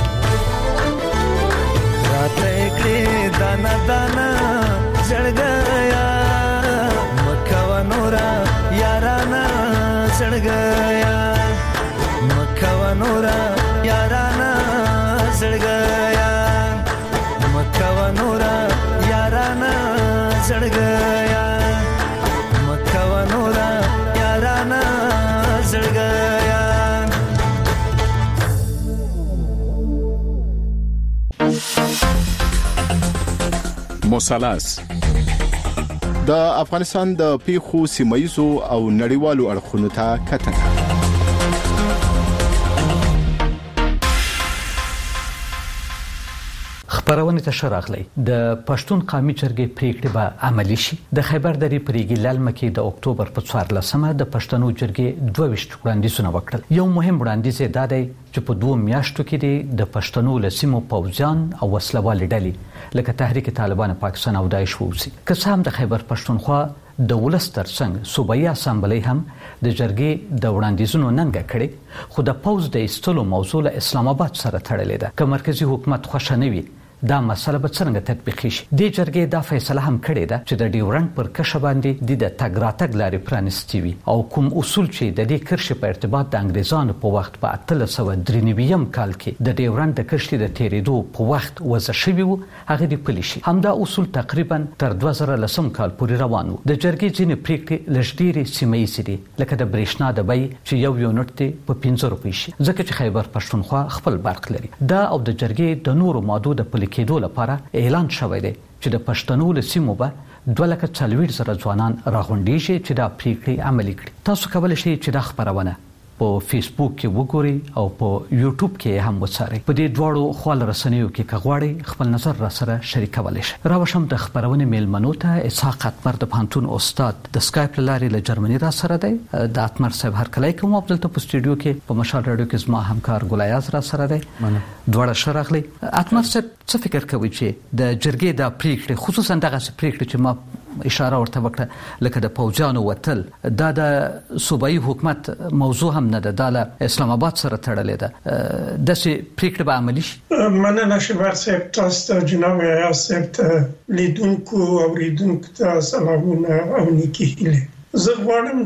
رات کړي دانا دانا سړګیا مکه ونورا یارانا سړګیا مکه ونورا یارانا سړګیا مکه ونورا یارانا سړګیا مکه ونورا یارانا سړګیا مثلث د افغانستان د پیښو سیمایزو او نړیوالو اړخونو ته کتنه خبرونه ته شراغلی د پښتون قومي جرګې پریکړه به عملی شي د خیبر درې پریګی لالمه کې د اکتوبر په څوارلسمه د پښتنو جرګې دوه ویشت وړاندیزونه وکړل یو مهم وړاندیز دا دی چې په دوه میاشتو کې د پښتنو لسمو پوځیان او وسلوال ډلې لکه تحریک طالبان پاکستان او داعش ووسی که څه هم د خیبر پښتونخوا د ولس ترڅنګ صوبایي اسامبلۍ هم د جرګې د وړاندیزونو ننګه کړې خو د پوز د ایستلو موضوع له اسلام آباد سره تړلې ده که مرکزی حکومت خوشنوي دا مسله به څنګه تطبیق شي د جرګې دا فیصله هم کړې ده چې د ډیورنډ پر کشه باندې د تګ راتګ لارې پرانستې وي او کوم اصول چې د دې کرښې په ارتباط د انګریزانو په وخت په اتلس سوه درې نوي کال کې د ډیورنډ د کرښې د تیریدو په وخت وضع شوي وو هغه دې پلي شي همدا اصول تقریبا تر دوه زره لسم کال پورې روان وو د جرګې ځینې پریکړې لږ ډېرې سیمه ییزې دي لکه د برېښنا د بیې چې یو یونټ دی په پنځه روپۍ شي ځکه چې خیبر پښتونخوا خپل برق لري دا او د جرګې د نورو مادو د پلي عملي کېدو لپاره اعلان شوی دی چې د پښتنو له سیمو به دوه لکه څلوېښت زره ځوانان راغونډېږي چې دا پریکړې عملي کړي. تاسو کولی شئ چې دا خپرونه په فیسبوک کې وګورئ او په یوټیوب کې هم وڅارئ. په دې دواړو خپل رسنیو کې کغواړئ خپل نظر را سره شریکولی شئ. راوشم د خبرونه میلمنو ته اسحاق اتمر د پانتون استاد د سکایپ لارې له جرمني را سره دی. د اتمر صاحب هر کله کوم خپل ته په سټوډیو کې په مشال رادیو کې زما همکار ګلایاز را سره دی. دواړه شرغلي. اتمر صاحب څه فکر کوي چې د جرګې د پریکړې خصوصا دغه پریکړې چې ما اشاره ورته وکړه لکه د پوځیانو وتل دا د صوبایي حکومت موضوع هم نه ده، د اسلام آباد سره تړلې ده، داسې پریکړه به عملي شي؟ مننه شبر صاحب، تاسو ته جناب ایاز صاحب ته لیدونکو او اوریدونکو ته سلامونه او نیکي هیله. زه غواړم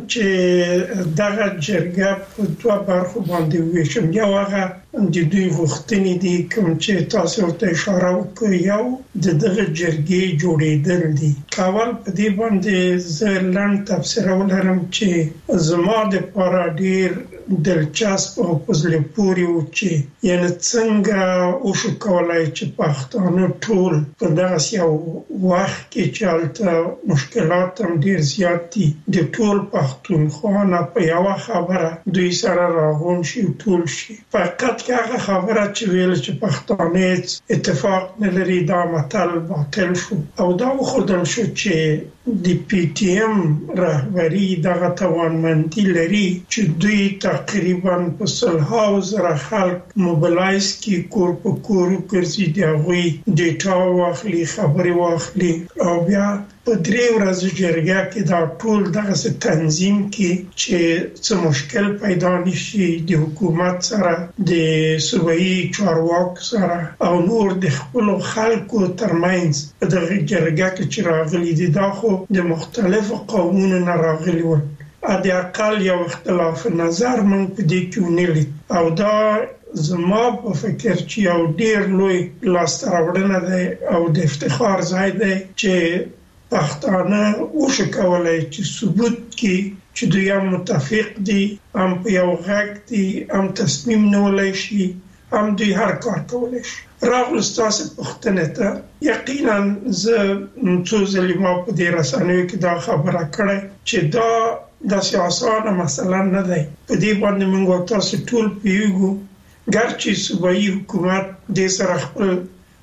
چې دغه جرګه په دوه برخو باندې وویشم. یو هغه د دوی غوښتنې دي کوم چې تاسو ورته اشاره وکړئ، یو د دغه جرګې جوړېدل دي. کاول په دې باندې زه لنډ تبصره ولرم چې زما دپاره ډېر دلچسپ او په زړه پورې و چې یعنې څنګه وشو کولی چې پښتانه ټول په دغسې یو وخت کې چې هلته مشکلات هم ډېر زیات دي د ټول پښتونخوا نه په یوه خبره دوی سره راغونډ شي او ټول شي. فقط که هغه خبره چې ویل چې پښتانه اتفاق نه لري دا متل باطل شو او دا وښودل شو چې د پی ټی ایم رهبري دغه توانمندي لري چې دوی تقریبا په سلهاو زره خلک موبلایز کړي، کور په کور وګرځي، د هغوی ډیټا واخلي، خبرې واخلي او بیا په درې ورځو جرګه کې دا ټول دغسې تنظیم کړي چې څه مشکل پیدا نشي د حکومت سره، د صوبایي چارواکو سره او نور د خپلو خلکو ترمنځ په دغه جرګه کې چې راغلي دي. دا خو د مختلفو قومونو نه راغلي ول، د اقل یو اختلاف نظر من په دې کې ونه لید او دا زما په فکر چې یو ډېر لوی لاسته راوړنه دی او د افتخار ځای دی چې پښتانه وشو کولی چې ثبوت کړي چې دوی هم متفق دي، هم په یو غږ دي، هم تصمیم نیولی شي، هم دوی هر کار کولی شي. راغلو ستاسو پوښتنې ته یقینا زه څو ځلې ما په دې رسنیو کې دا خبره کړې چې دا داسې اسانه مسله نه دی. په دې باندې موږ تاسو ټول پوهیږو، ګرچې صوبایي حکومت دې سره خپل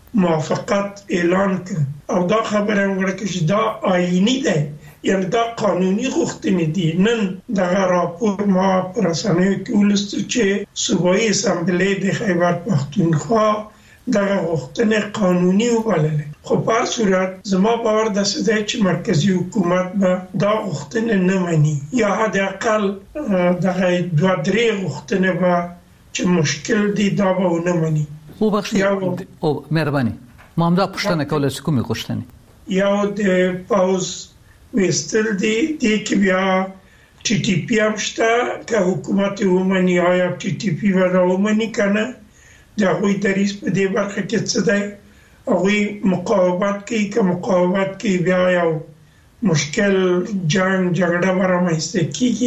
موافقت اعلان کړ او دا خبره هم وکړه چې دا آئیني دی، یعنې دا قانوني غوښتنې دي. نن دغه راپور ما په رسنیو کې ولوست چې صوبایي اسامبلې د خیبر پښتونخوا دغه غوښتنې قانوني وبللې. خو په هر صورت زما باور داسې دی چې مرکزي حکومت به دا غوښتنې نه مني یا حداقل دغه دوه درې غوښتنې به چې مشکل دي دا به ونه مني. وبخښئ او مهرباني ما همدا پوښتنه کوله چې کومې غوښتنې؟ یو د پوځ ویستل دي، دې کې بیا ټي ټي پي هم شته، که حکومت یې ومني آیا ټي ټي پي به راومني که نه، د هغوی دریځ په دې برخه کې څه دی، هغوی مقاومت کوي که مقاومت کوي بیا یو مشکل جنگ جګړه به رامنځته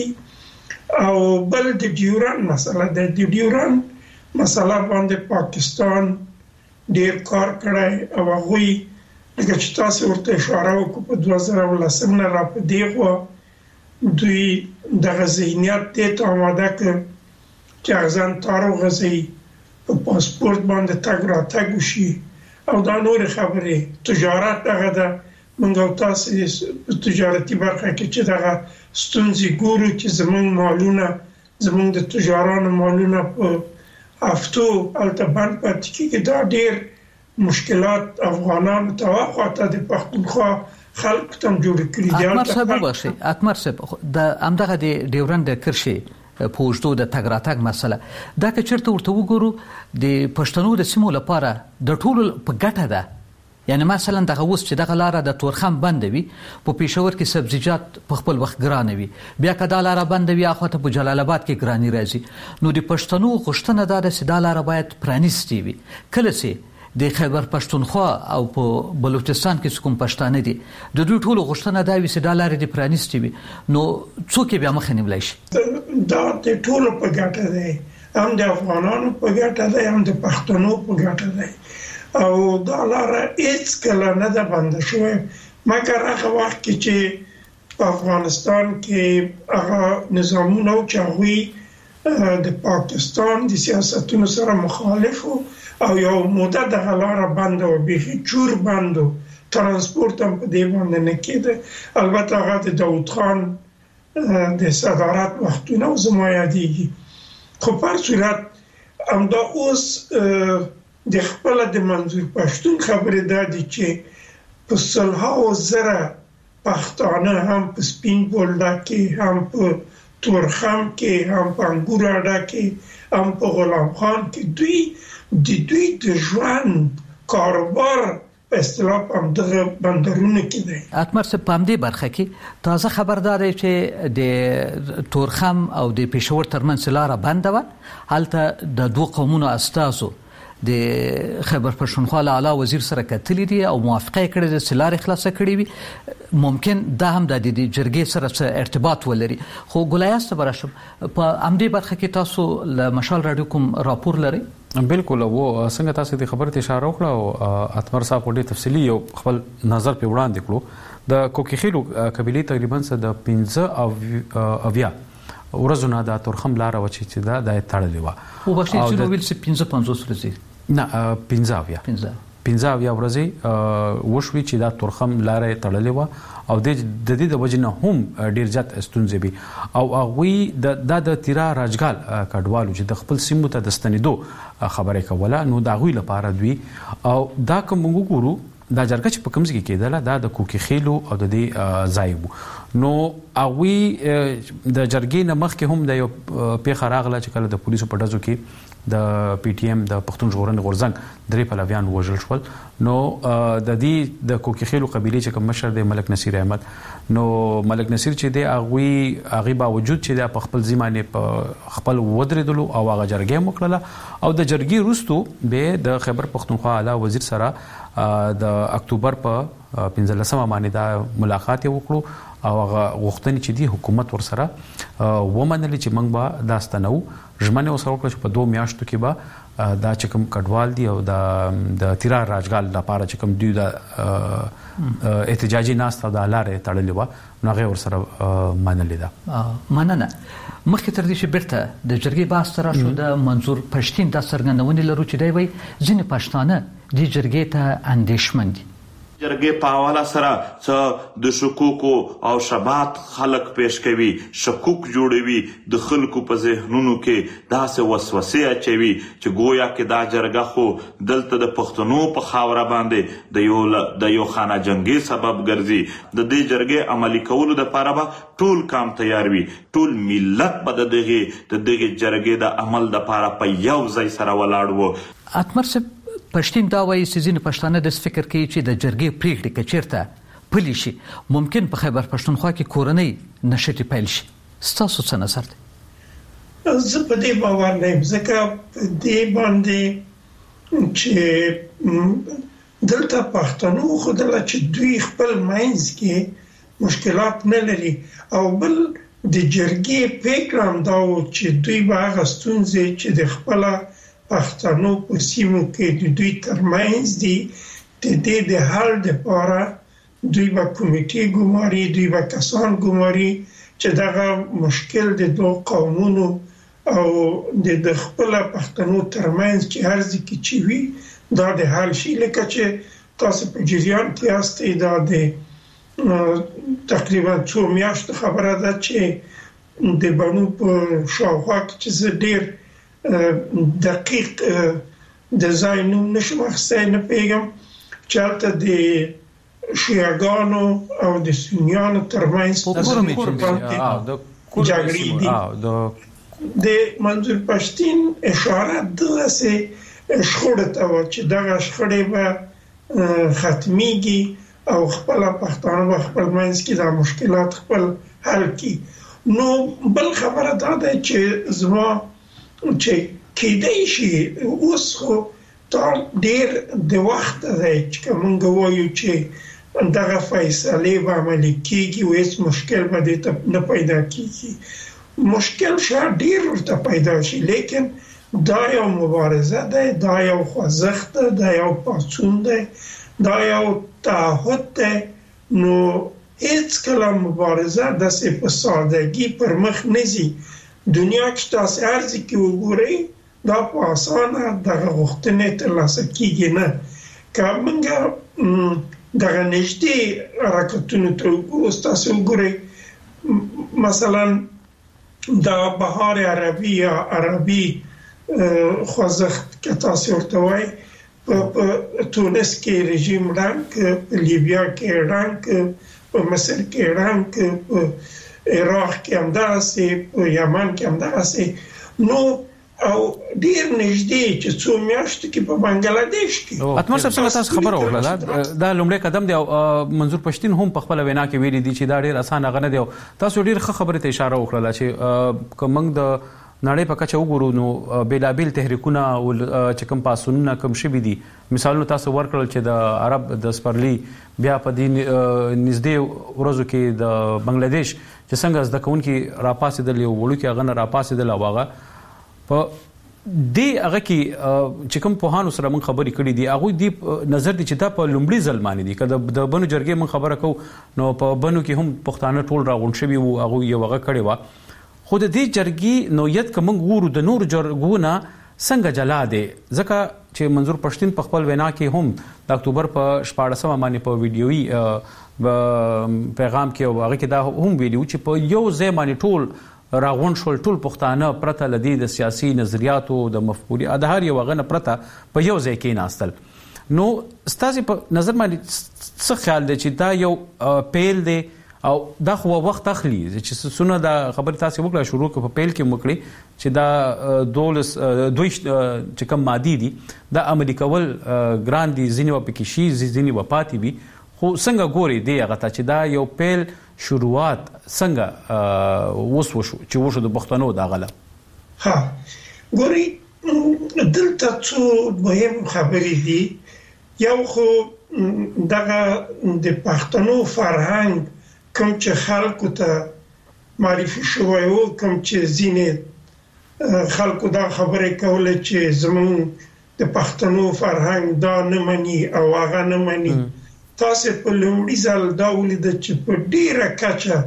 کېږي. او بل د ډیورن مسله ده. د ډیورن مسله باندې پاکستان ډېر کار کړی او هغوی لکه چې تاسو ورته اشاره وکړو په دوه زره ولسم نه را په دې خوا دوی دغه ذهنیت دې ته آماده کړ چې اغزن تار وغځوي، په پاسپورت باندې تګ راتګ وشي او دا نورې خبرې. تجارت دغه ده، موږ او تاسو په تجارتي برخه کې چې دغه ستونزې ګورو چې زموږ مالونه، زموږ د تجارانو مالونه په هفتو هلته بند پاتې کېږي. دا ډېر مشکلات افغانانو ته واخواته د پښتونخوا خلکو ته هم جوړ کړي دي. اتمر صاحب وبخښئ، اتمر صاحب د همدغه د ډیورنډ کرښې په اوږدو د تګ راتګ مسله دا که چېرته ورته وګورو د پښتنو د سیمو لپاره د ټولو په ګټه ده. یعنی مثلا دغه اوس چې دغه لاره د تورخم بند وي، په پېښور کې سبزیجات په خپل وخت ګران وي، بیا که دا لاره بند وي اخواته په جلال آباد کې ګراني راځي، نو د پښتنو غوښتنه دا ده چې دا لاره باید پرانیستې وي. کله چې د خیبر پښتونخوا او په بلوچستان کې کوم پښتانه دي د دوی ټولو غوښتنه دا وي چې دا لارې دې پرانیستې وي، نو څوک بیا مخه نیولی شي؟ دا د ټولو په ګټه دی، هم د افغانانو په ګټه دی، هم د پښتنو په ګټه دی. او دا لار هیڅ کله نه ده بند شوې مګر هغه وخت کې چې په افغانستان کې هغه نظامونه او چې د پاکستان د سیاستونو سره مخالف او یو موده د غلاره بند او به چور بند ترانسپورت هم په دې باندې نه کېده البته هغه د داوود خان د صدارت وختونه زما یادېږي خو په صورت همدا اوس د خپل د منظور پښتون خبرې ده چې په سلهاو زره پښتانه هم په سپین بولډا کې هم په تورخم کې هم په انګوراډا کې هم په غلام خان کې دوی د دوی د ژوند کاروبار په اصطلاح هم دغه بندرونه کې دی اتمر صاحب په همدې برخه کې تازه خبردار دی چې د تورخم او د پېښور ترمنځ لاره بنده وه هلته د دوه قومونو استازو د خیبر پښتونخوا له اعلی وزیر سره کتلې دي او موافقه کړې ده چې لارې خلاصه کړې وي ممکن دا هم د دې جرګې سره ارتباط ولري خو ګلایاست براشم په همدې برخه کې تاسو له مشال رادیو کوم راپور لري بالکل و څنګه تاسو د خبرې اشاره وکړه او اتمر صاحب ډېر تفصیلی یو خپل نظر په وړاندې کړو د کوکیخیلو قبيله تقریبا څه د پنځه او اویا ورځونه د تورخم لار و چې دا د تړلې و او بشي چې ویل چې پنځه پنځوس ورځې نه پنځه اویا پنځه اویا ورځې وشوي چې دا تورخم لارې تړلې و او د دې د وجې نه هم ډیر زیات ستونزې وي او هغوی د د تیرا راجګال کډوالو چې د خپل سیمو ته د ستنېدو خبرې کوله نو د هغوی لپاره دوی او دا کوم وګورو دا جرګه چې په کوم ځای کې کېدله دا د کوکي خېلو او د دې ځای وو نو هغوی د جرګې نه مخکې هم د یو پیښه راغله چې کله د پولیسو په ډزو کې د پی ټی ایم د پښتون ژغورنې غورځنګ درې پلویان وژل شول نو د دې د کوکي خېلو قبيله چې کوم مشر دی ملک نصیر احمد نو ملک نصیر چې دی هغه هغه باوجود چې د خپل ځمانه په خپل ودرېدلو او هغه جرګې موکړه او د جرګې وروسته به د خیبر پښتونخوا اعلی وزیر سره د اکتوبر په پنځلسمه باندې دا ملاقات وکړو او هغه غوښتنې چې دی حکومت ورسره ومنل چې موږ به داستانو ژمنه وسره وکړو چې په دوه میاشتو کې به دا چې کوم کډوال دی او د د تیرا راجګال لپاره چې کوم دی د احتجاجي ناسته د لارې تړلې و نو هغه ورسره منل ده مننه مخکې تر دې چې بیرته د جرګې باس تر شو د منظور پښتين د سرګندونې لرو چې دی وي ځینې پښتانه د جرګې ته اندېښمن دي جرګې په حواله سره څه د شکوکو او شبات خلق پیش کوي شکوک جوړوي د خلکو په ذهنونو کې داسې وسوسې اچوي چې گویا کې دا جرګه خو دلته د پښتنو په خاوره باندې د یو د یو خانه جنگي سبب ګرځي د دې جرګې عملي کولو لپاره به ټول کام تیار وي ټول ملت به د دغه د دغه جرګې د عمل لپاره په یو ځای سره ولاړ وو اتمر صاحب پښتين دا وایي چې ځینې پښتانه د فکر کوي چې د جرګې پریکړې کچیرته پلي شي ممکن په خیبر پښتونخوا کې کورنۍ نشټي پیل شي ستاسو څه نظر دی زه په دې باور نه یم ځکه په دې باندې چې دلته پښتنو خو دلته چې دوی خپل ماینز کې مشکلات نه لري او بل د جرګې فکرام دا چې دوی به هغه ستونزې چې د خپل پښتنو په سیمو کې د دوی ترمنځ دي د دې د حل لپاره دوی به کمیټې ګماري دوی به کسان ګماري چې دغه مشکل د دوه قومونو او د خپل پښتنو ترمنځ چې هر ځکه چې وي دا د حل شي لکه چې تاسو په جریان کې یاستئ دا د تقریبا څو میاشتې خبره ده چې د بڼو په شاوخوا کې چې ډېر دقیق د ځای نوم نشم اخیستی نه پوهېږم چې هلته د شیعهګانو او د سنیانو ترمنځ جګړې دي د منظور پښتين اشاره دغسې شخړو ته وه چې دغه شخړې به ختمیږي او خپله پښتانه به خپل منځ کې دا مشکلات خپل حل کړي نو بل خبره دا ده چې زما چې کېدای شي اوس خو دا ډېر د وخت دی چې موږ وایو چې دغه فیصلې به عملي کېږي او هېڅ مشکل به دې ته نه پیدا کېږي مشکل شاید ډېر ورته پیدا شي لیکن دا یو مبارزه ده، دا یو خوځښت ده، دا یو پاڅون ده، دا یو تعهد ده. نو هیڅ کله مبارزه داسې په سادگی پر مخ نه ځي. دنیا کې تاسو ارزي کې وګورئ دا په اسانه دغه غوښتنې ترلاسه کیږي نه. که موږ دغه نږدې حرکتونو ته وګورو، تاسو وګورئ مثلا د بهار عربي یا عربي خوځښت که تاسو ورته وایي، په تونس کې رژیم ړنګ، په لیبیا کې ړنګ، په مصر کې ړنګ، په عراق کې همداسې، په یمن کې همداسې. نو او ډیر نږدې چې څو میاشتې کې په بنگلاديش کې اتمر صاحب څنګه تاسو خبر اوغله دا لومړی قدم دی او منظور پښتين هم په خپل وینا کې ویلي دي چې دا ډیر اسانه غنه دی. تاسو ډیر ښه خبره ته اشاره وکړه چې کومنګ د نړۍ په کچه وګورو نو بیلابیل تحریکونه او چې کوم پاسونونه کوم شي دي. مثالونه تاسو ورکړل چې د عرب د سپرلی بیا په دې نږدې ورځو کې د بنگلاديش چې څنګه زده کوونکي راپاسېدل یو وړو کې غنه راپاسېدل او هغه په دې هغه کې چې کوم په هانو سره مون خبرې کړې دي هغه دی نظر دي چې دا په لومړي ځلمانه دي کله د بنو جرګې مون خبره کو نو په بنو کې هم پښتانه ټول راغون شوی وو هغه یو هغه کړی و. خو د دې جرګې نوعیت کوم ګورو د نور جرګونه څنګه جلا دي ځکه چې منظور پښتين په خپل وینا کې هم د اکتوبر په شپاړسمه باندې په ویډیوي پیغام کې او هغه کې دا هم ویلو چې په یو ځای باندې ټول راغون شول ټول پښتانه پرته لدی د سیاسي نظریاتو د مفکوري ادهار یو غنه پرته په یو ځای کې ناستل. نو ستاسو په نظر باندې څه خیال دی چې دا یو پیل دی او دا خو وخت اخلي چې سونه دا خبر تاسو وکړه شروع په پیل کې مکړي چې دا دولس دوی چې کوم مادي دي دا امریکاول ګران دي ځینی و پکې شي ځینی و پاتې وي. خو څنګه ګوري دی هغه ته چې دا یو پیل شروعات څنګه وسو شو چې وشو د پښتنو دا غله. ها ګوري دلته څو مهم خبرې دي. یو خو دغه د پښتنو فرهنګ کوم چې خلکو ته معرفي شوی وو، کوم چې ځینې خلکو دا خبرې کوله چې زموږ د پښتنو فرهنګ دا نه مني او هغه نه مني. تاسو په لومړي ځل دا ولیدل چې په ډیره کچه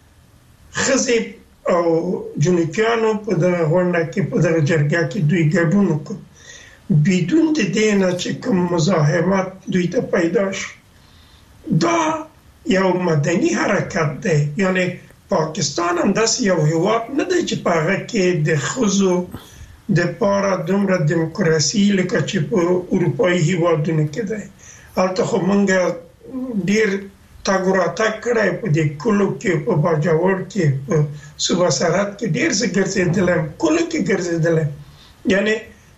ښځې او جنوکیانو په دغه غونډه کې په دغه جرګه کې دوی ګډون وکړ بدون د دې نه چې کوم مزاحمت دوی ته پیدا شي. دا یو مدني حرکت دی، یعنی پاکستان هم داسې یو هیواد نه دی چې په هغه کې د ښځو د پاره دومره دیموکراسي لکه چې په اروپایي هیوادونو کې دی. هلته خو موږ ډیر تګ راتګ کړی په دې کلو کې، په باجوړ کې، په صوبه سرحد کې ډیر څه ګرځېدلی، کلو کې ګرځېدلی. یعنی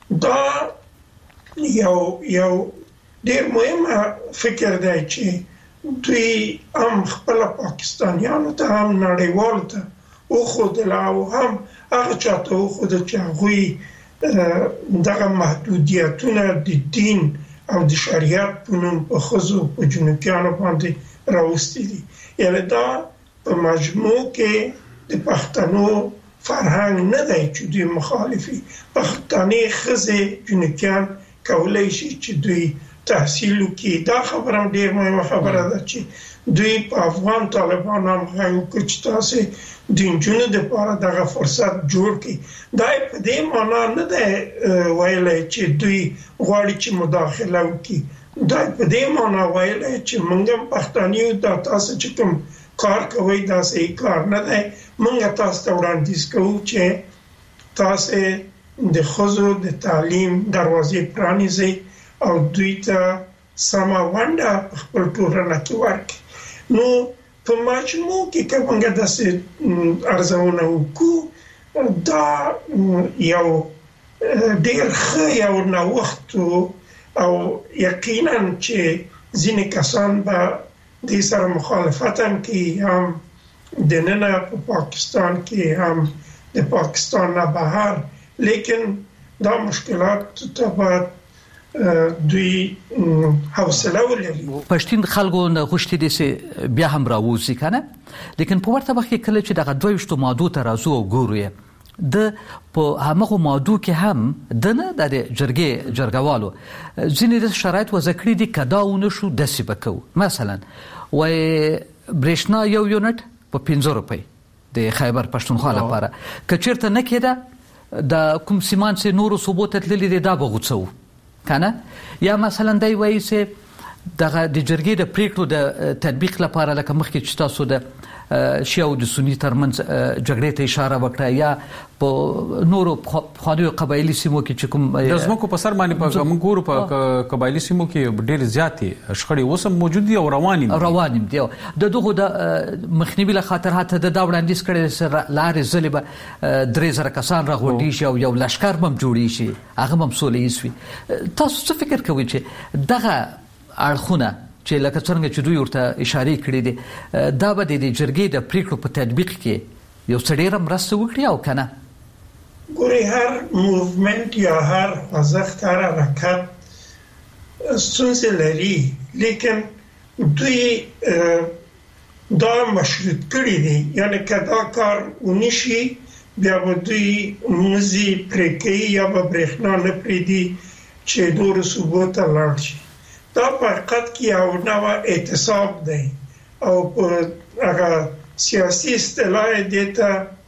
دا یو یو ډیر مهم فکر دی چې دوی هم خپل پاکستانیانو ته هم نړیوالو ته وښودل او هم هغه چاته وښودل چې هغوی دغه محدودیتونه د دین او د شریعت په نوم په ښځو په جنوکیانو باندې راوستي دي. یعنی دا په مجموع کې د پښتنو فرهنګ نه دی چې دوی مخالفي. پښتنې ښځې جنوکیان کولی شي چې دوی تحصیل وکړي. دا خبره ډیر مهمه خبره ده چې دوی په افغان طالبان هم غږ وکړي چې تاسو د نجونو دپاره دغه فرصت جوړ کړي. دا په دې معنا نه دی ویلی چې دوی غواړي چې مداخله وکړي. دا په دې معنا ویلی چې موږ هم پښتانه یو، دا تاسو چې کوم کار کوئ دا صحیح کار نه دی. موږ تاسو ته وړاندیز کوو چې تاسو د ښځو د تعلیم دروازې پرانیزئ او دوی ته سمه ونډه په خپل ټولنه کې ورکړي. نو په مجموع کې که موږ داسې ارزونه وکړو دا یو ډېر ښه یو نوښت او یقینا چې ځینې کسان به دې سره مخالفت هم کوي، هم دننه په پاکستان کې هم د پاکستان نه بهر، لیکن دا مشکلات ته باید دوی حوصله ولري. پښتين خلکو نه غوښتي دي چې بیا هم راوځي کنه، لیکن په ورته وخت کې کله چې دغه دوه وشتو ماده ته راځو او ګورو د په هغه موضوع کې هم د نه د جرګې جرګوالو ځینې د شرایط وضع کړي دي کدا ونشو د سبکو مثلا وای برېښنا یو یونټ په پنځه روپۍ د خیبر پښتونخوا لپاره کچیرته نه کېده د کوم سیمان سي نورو ثبوت تللی دی دا بغوڅو کنه یا مثلا دی وایي چې دغه د جرګې د پریکړو د تطبیق لپاره لکه مخکې چې تاسو د شیعه او د سنی ترمنځ جګړې ته اشاره وکړه یا په نورو خانیو قبایلی سیمو کې چې کوم د زمکو په سر باندې په منګورو په قبایلی سیمو کې ډېر زیاتې شخړې اوس موجود دي او روانې دي روانې دي د دغه د مخنیوي له خاطر هته د دا وړاندیز کړي چې لارې ځلې به درې زره کسان راغونډي شي او یو لشکر بم جوړي شي هغه هم سولې وي تاسو څه فکر کوئ چې دغه اړخونه چې لکه څنګه چې دوی ورته اشاره کړې دي دا به د جرګې د پریکړو په تطبیق کې یو څه ډېره مرسته وکړي او کنه ګوري هر موومنت یا هر خوځښت هر حرکت ستونزې لري لیکن دوی دا مشروط کړی دي یعنی که دا کار ونشي بیا به دوی موزي پرېکوي یا به برېښنا نه پرېږدي چې نورو صوبو ته لاړ شي دا په حقیقت کې یو نوع اعتصاب دی او په هغه سیاسي اصطلاح دی ته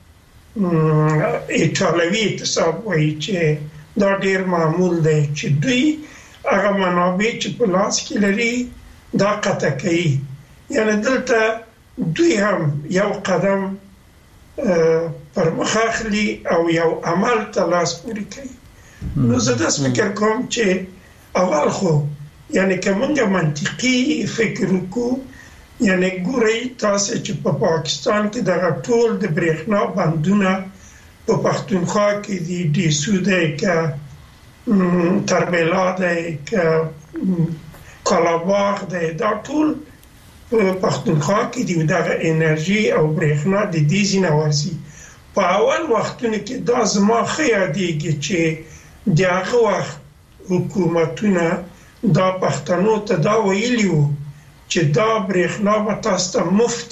ایټالوي اعتصاب وایي چې دا ډېر معمول دی چې دوی هغه منابع چې په لاس کې لري دا قطع کوي یعنی دلته دوی هم یو قدم پر مخ اخلي او یو عمل ته لاس پورې کوي نو زه داسې فکر کوم چې اول خو یعنی که موږ منطقي فکر وکړو یعنی ګورئ تاسو چې په پا پاکستان کې دغه ټول د برېښنا بندونه په پښتونخوا کې دي ډیسو دی که تربیلا دی که کالاباغ دی دا ټول په پښتونخوا کې دي دغه انرژي او برېښنا د دې ځینه ورسي په اول وختونو کې دا زما ښه یادېږي چې د هغه وخت حکومتونه دا پښتنو ته دا ویلی وو چې دا برېښنا به تاسو ته مفت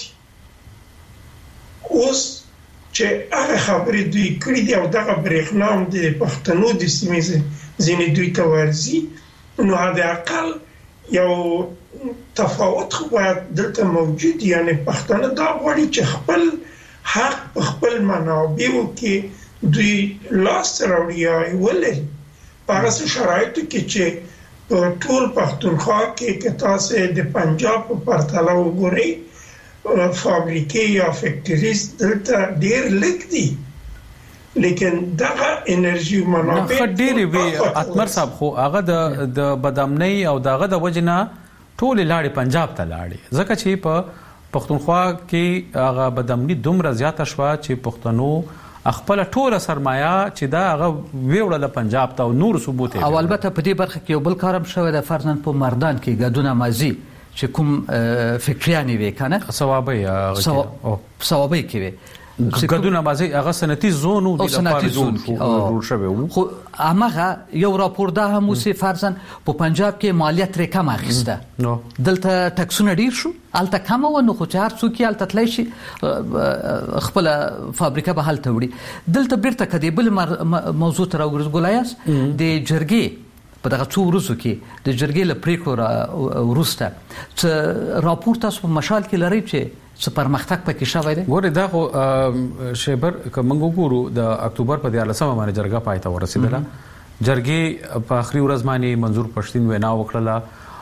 اوس چې هغه خبرې دوی کړې دي او دغه برېښنا هم د پښتنو د سیمې ځینې دوی ته ورځي نو حداقل یو تفاوت خو باید دلته موجود یعنی پښتانه دا غواړي چې خپل حق په خپل منابعو کې دوی لاس راوړي یا ولري په هغه شرایطو کې چې په ټول پښتونخوا کې که تاسو د پنجاب په پرتله وګورئ فابریکې یا فیکټریز دلته ډېر لږ دي لیکن دغه انرژي منابع ډېرې وي اتمر صاحب خو هغه د بدامنۍ او دغه د وجنه ټول لاړې پنجاب ته لاړې ځکه چې په پښتونخوا کې هغه بدامنۍ دومره زیاته شوه چې پښتنو خپل ټوله سرمایه چې دا هغه ویوړه پنجاب ته او نور ثبوت او البته په دې برخه کې یو بل کارم شوی د فرزند په مردان کې ګډونه مازی چې کوم فکریانی وی کنه ثوابي ثوابي کې وی ګډونه مازی هغه سنتي زون او د لپاره زون جوړ شوی وو خو هغه یو راپور ده هم وسی فرزند په پنجاب کې مالیه ترې کم اخیسته دلته ټکسونه ډیر شو الته کم و نو خو چار څوک الته تلای شي خپل فابریکه به حل توړي دلته بیرته کدی بل موضوع تر وګورځ د جرګې په دغه څو ورځو کې د جرګې له پریکړو وروسته چې راپور تاسو په مشال کې لري چې څه پرمختګ پکې شوی دی ګوره دا خو شیبر کوم وګورو د اکتوبر په دیارلسمه باندې جرګه پای ته ورسېدله جرګې په اخري ورځ باندې منظور پښتين وینا وکړه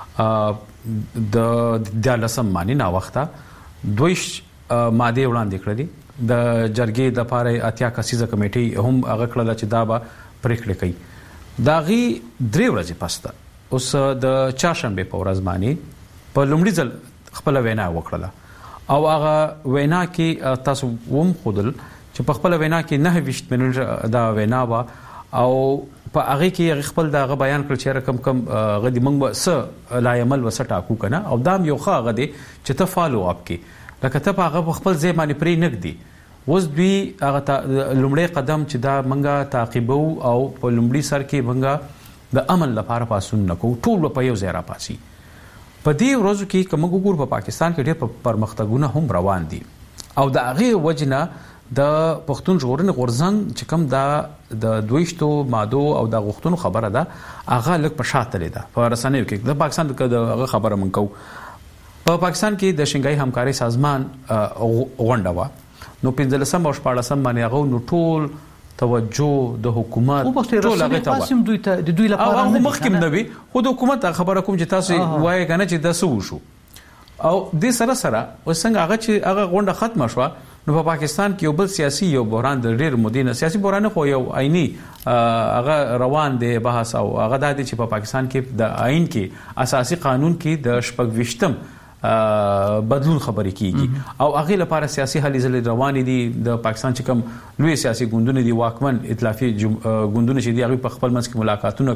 د دیارلسم باندې نا وخته دویش ماده وړاندې کړې د جرګې د لپاره اتیا کسیزه کمیټي هم هغه کړل چې دا به پریکړه کوي داغي درې ورځې پسته اوس د چاشنبه په ورځ باندې په لومړي ځل خپل وینا وکړه او هغه وینا کې تاسو ووم خودل چې په خپل وینا کې نه وشت منل دا وینا وا او په هغه کې خپل دا بیان کړ چې رقم کم غدي موږ س لا عمل وسټاکو کنه او دام یو خا غدي چې ته فالو اپ کې لکه ته هغه خپل ځای باندې پرې نګدي اوس دوی هغه لومړی قدم چې دا منګه تعقیبو او په لومړي سر کې منګه د عمل لپاره پاسون نکو ټول په یو ځای را پاسي په دې ورځو کې کوم ګور په پاکستان کې ډېر پرمختګونه هم روان دي او د هغه وجنه د پښتون ژغورنې غورځنګ چې کوم دا د دویشتو ماده او د غوښتنو خبره ده هغه لږ په شاته لیدا په رسنیو کې د پاکستان د خبره من کو په پاکستان کې د شنګای همکاري سازمان غونډه وا نو پنځلسم او شپاړسم باندې هغه نو ټول توجه د حکومت ټول هغه قسم دوی ته د دوی لپاره هغه مخکیم نه وي خو د حکومت خبره کوم چې تاسو وایي کنه چې د سو شو او د سره سره وسنګ هغه چې هغه غونډه ختمه شو نو په پاکستان کې یو بل سیاسي یو بحران د ډېر مدینه سیاسي بحران خو یو عیني هغه روان دی بحث او هغه د دې چې په پاکستان کې د آئین کې اساسي قانون کې د شپږ وشتم بدلون خبرې کیږي او هغه لپاره سیاسي هلې ځلې روانې دي د پاکستان چې کوم لوی سیاسي ګوندونه دي واکمن ائتلافي ګوندونه چې دي هغه په خپل منځ کې ملاقاتونه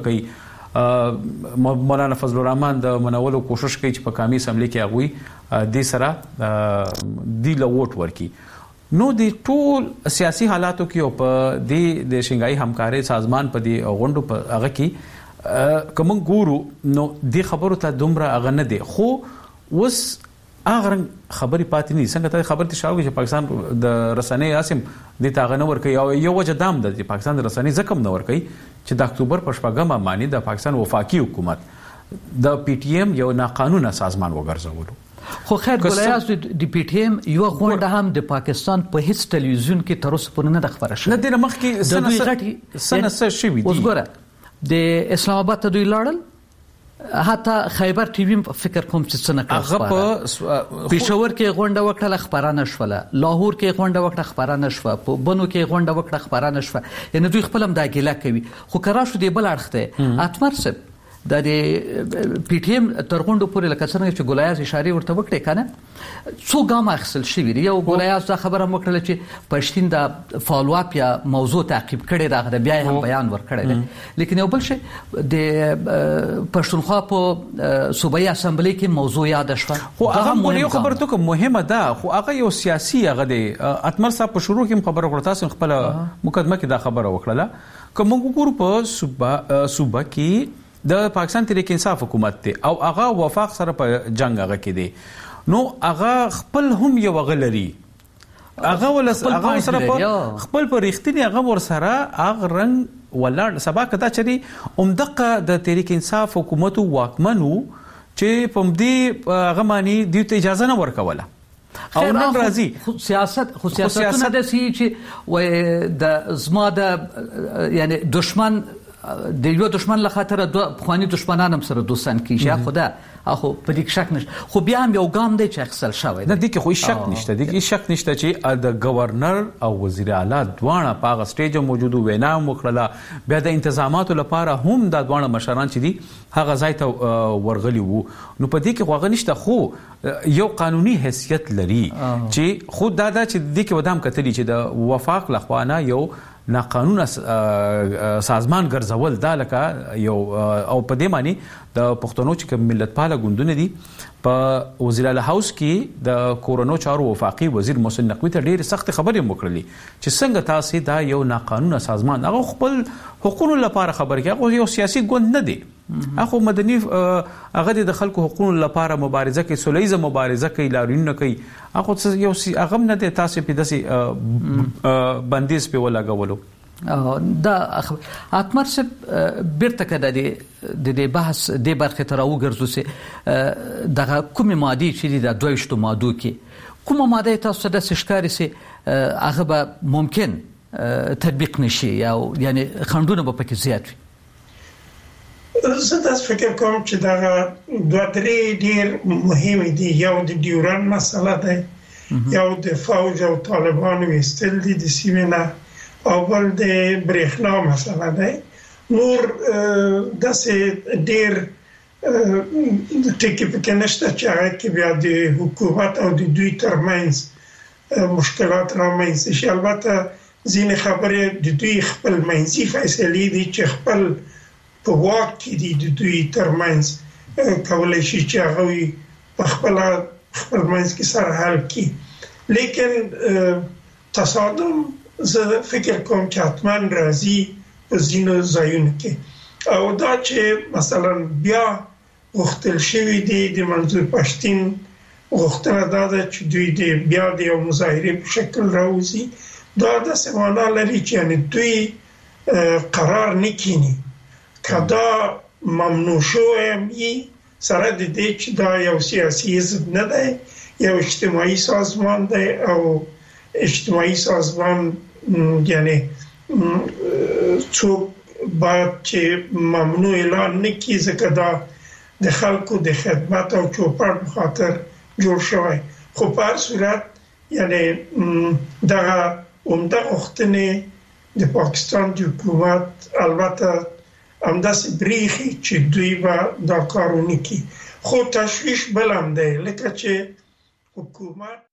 کوي مولانا فضل الرحمن د منولو کوشش کوي چې په قومي اسمبلی کې هغه د سره دی لوټ ورکی نو د ټول سیاسي حالاتو کې او په د د شنګای همکاري سازمان په دی غونډو په هغه کې کوم ګورو نو د خبرو ته دومره هغه نه دی خو وس اغه خبري پاتې نه څنګه ته خبرته شاوږي چې پاکستان د رسنۍ اسم د تاغه نور کوي او یو وجه دام د پاکستان د رسنۍ زکم نور کوي چې د اکتوبر په شپږم باندې د پاکستان وفاقي حکومت د پی ټی ایم یو ناقانونه سازمان وګرځولو خو خیر ګولیاز د پی ټی ایم یو غونډه هم د پاکستان په هیڅ ټلویزیون کې تر اوسه پورې نه خبره شوه نه د مخ کې سنه سنه سره شوی دی اوس ګوره د اسلام آباد ته دوی لاړل حتی خیبر ټي وي فکر کوم چې څنګه کړه پېښور کې غونډه وکړه خبرانه شوله لاهور کې غونډه وکړه خبرانه شوه په بنو کې غونډه وکړه خبرانه شوه یعنی دوی خپل هم دا ګیله کوي خو کرا شو دی بل اړخته اتمر سب د پی ټی ایم تر غونډو پورې لکه څنګه چې ګولیاز اشاره ورته وکړي کنه څو ګام اخیستل شوی دی یو ګولیاز دا خبره وکړه چې پښتين د فالو اپ یا موضوع تعقیب کړي راغله بیا هم بیان ورکړي لیکن یو بل شي د پښتونخوا په صوبایي اسمبلی کې موضوع یاد شوه خو هغه یو خبره ته مهمه ده خو هغه یو سیاسي هغه دی اتمر صاحب په شروع کې خبره ورته تاسو خپل مقدمه کې دا خبره وکړه کوم ګورو په صوبه صوبه کې د پاکستان تحریک انصاف حکومت ته او هغه وفاق سره په جنگ هغه کې دي نو هغه خپل هم یو غلري هغه ول هغه سره په خپل په ریښتینی هغه ور سره هغه رنگ ولر سبا کدا چری اومدقه د تحریک انصاف حکومت واکمنو چې په دې هغه معنی د اجازه نه ورکوله او نن راځي سیاست خو سیاستونه د سی چې و د زما د یعنی دشمن د یو دشمن له خاطر د خواني دشمنان هم سره دوستان کیږي خدا اخو په دې شک نشته خو بیا هم یو ګام دی چې اخسل شوی نه دي کې خو شک نشته دي کې شک نشته چې د گورنر او وزیر اعلی دوانه په هغه سټیج موجوده وینا مخړه بیا د انتظاماتو لپاره هم د دوانه مشران چې دي هغه ځای ته ورغلي وو نو په دې کې خو هغه نشته خو یو قانوني حیثیت لري چې خود دا دا چې د کې ودام کتلی چې د وفاق لخوانه یو ناقانونه سازمان ګرځول دا لکه یو او په دې معنی د پښتنو چې ملت پاله ګوندونه دي په وزیر اعلی هاوس کې د کورونو چارو وفاقي وزیر محسن نقوی ته ډېر سخت خبرې وکړلې چې څنګه تاسو دا یو ناقانونه سازمان هغه خپل حقوقو لپاره خبر کې هغه یو سیاسي ګوند نه دی هغه مدني هغه د خلکو حقوقو لپاره مبارزه کوي سولېزه مبارزه کوي لاریون کوي هغه یو هغه نه دی تاسو په داسې بندیز په ولګولو دا اتمر سب بیرته کده د دې بحث د برخه تر او ګرځو سي دغه کومه ماده چې د دویشتو ماده کې کومه ماده تاسو د سشکاري سي هغه به ممکن تطبیق نشي یا یعنی خندونه به پکې زیات وي زه تاسو فکر کوم چې دا دوه درې ډیر مهم دي یو د ډیورن مسله ده یو د فوج او طالبانو استل دي د سیمه او بل د برېښنا مسله ده نور داسې ډیر ټکی پکې نشته چې هغه کې بیا د حکومت او د دوی ترمنځ مشکلات رامنځته شي البته ځینې خبرې د دوی خپل منځي فیصلې دي چې خپل په واک کې دي د دوی ترمنځ کولای شي چې هغه په خپل خپل منځ کې سره حل کړي لیکن تصادم زه فکر کوم چې حتمان راځي په ځینو ځایونو کې او دا چې مثلا بیا وختل شوی دی د منظور پښتين وختره دا چې دوی د بیا د یو مظاهره په شکل راوځي دا د سمانا لري چې یعنی دوی قرار نکینی کدا ممنوع شوی سره د دې چې دا یو سیاسي حزب نه دی یو اجتماعي سازمان دی او اجتماعي سازمان یعنی څوک باید چې ممنوع اعلان نکړي ځکه دا د خلکو د خدمت او چوپړ خاطر جوړ شوی خو په هر صورت یعنی دا عمده غوښتنې د پاکستان د حکومت البته همداسې بریښي چې دوی به دا کار ونه کړي خو تشویش بل هم دی لکه چې حکومت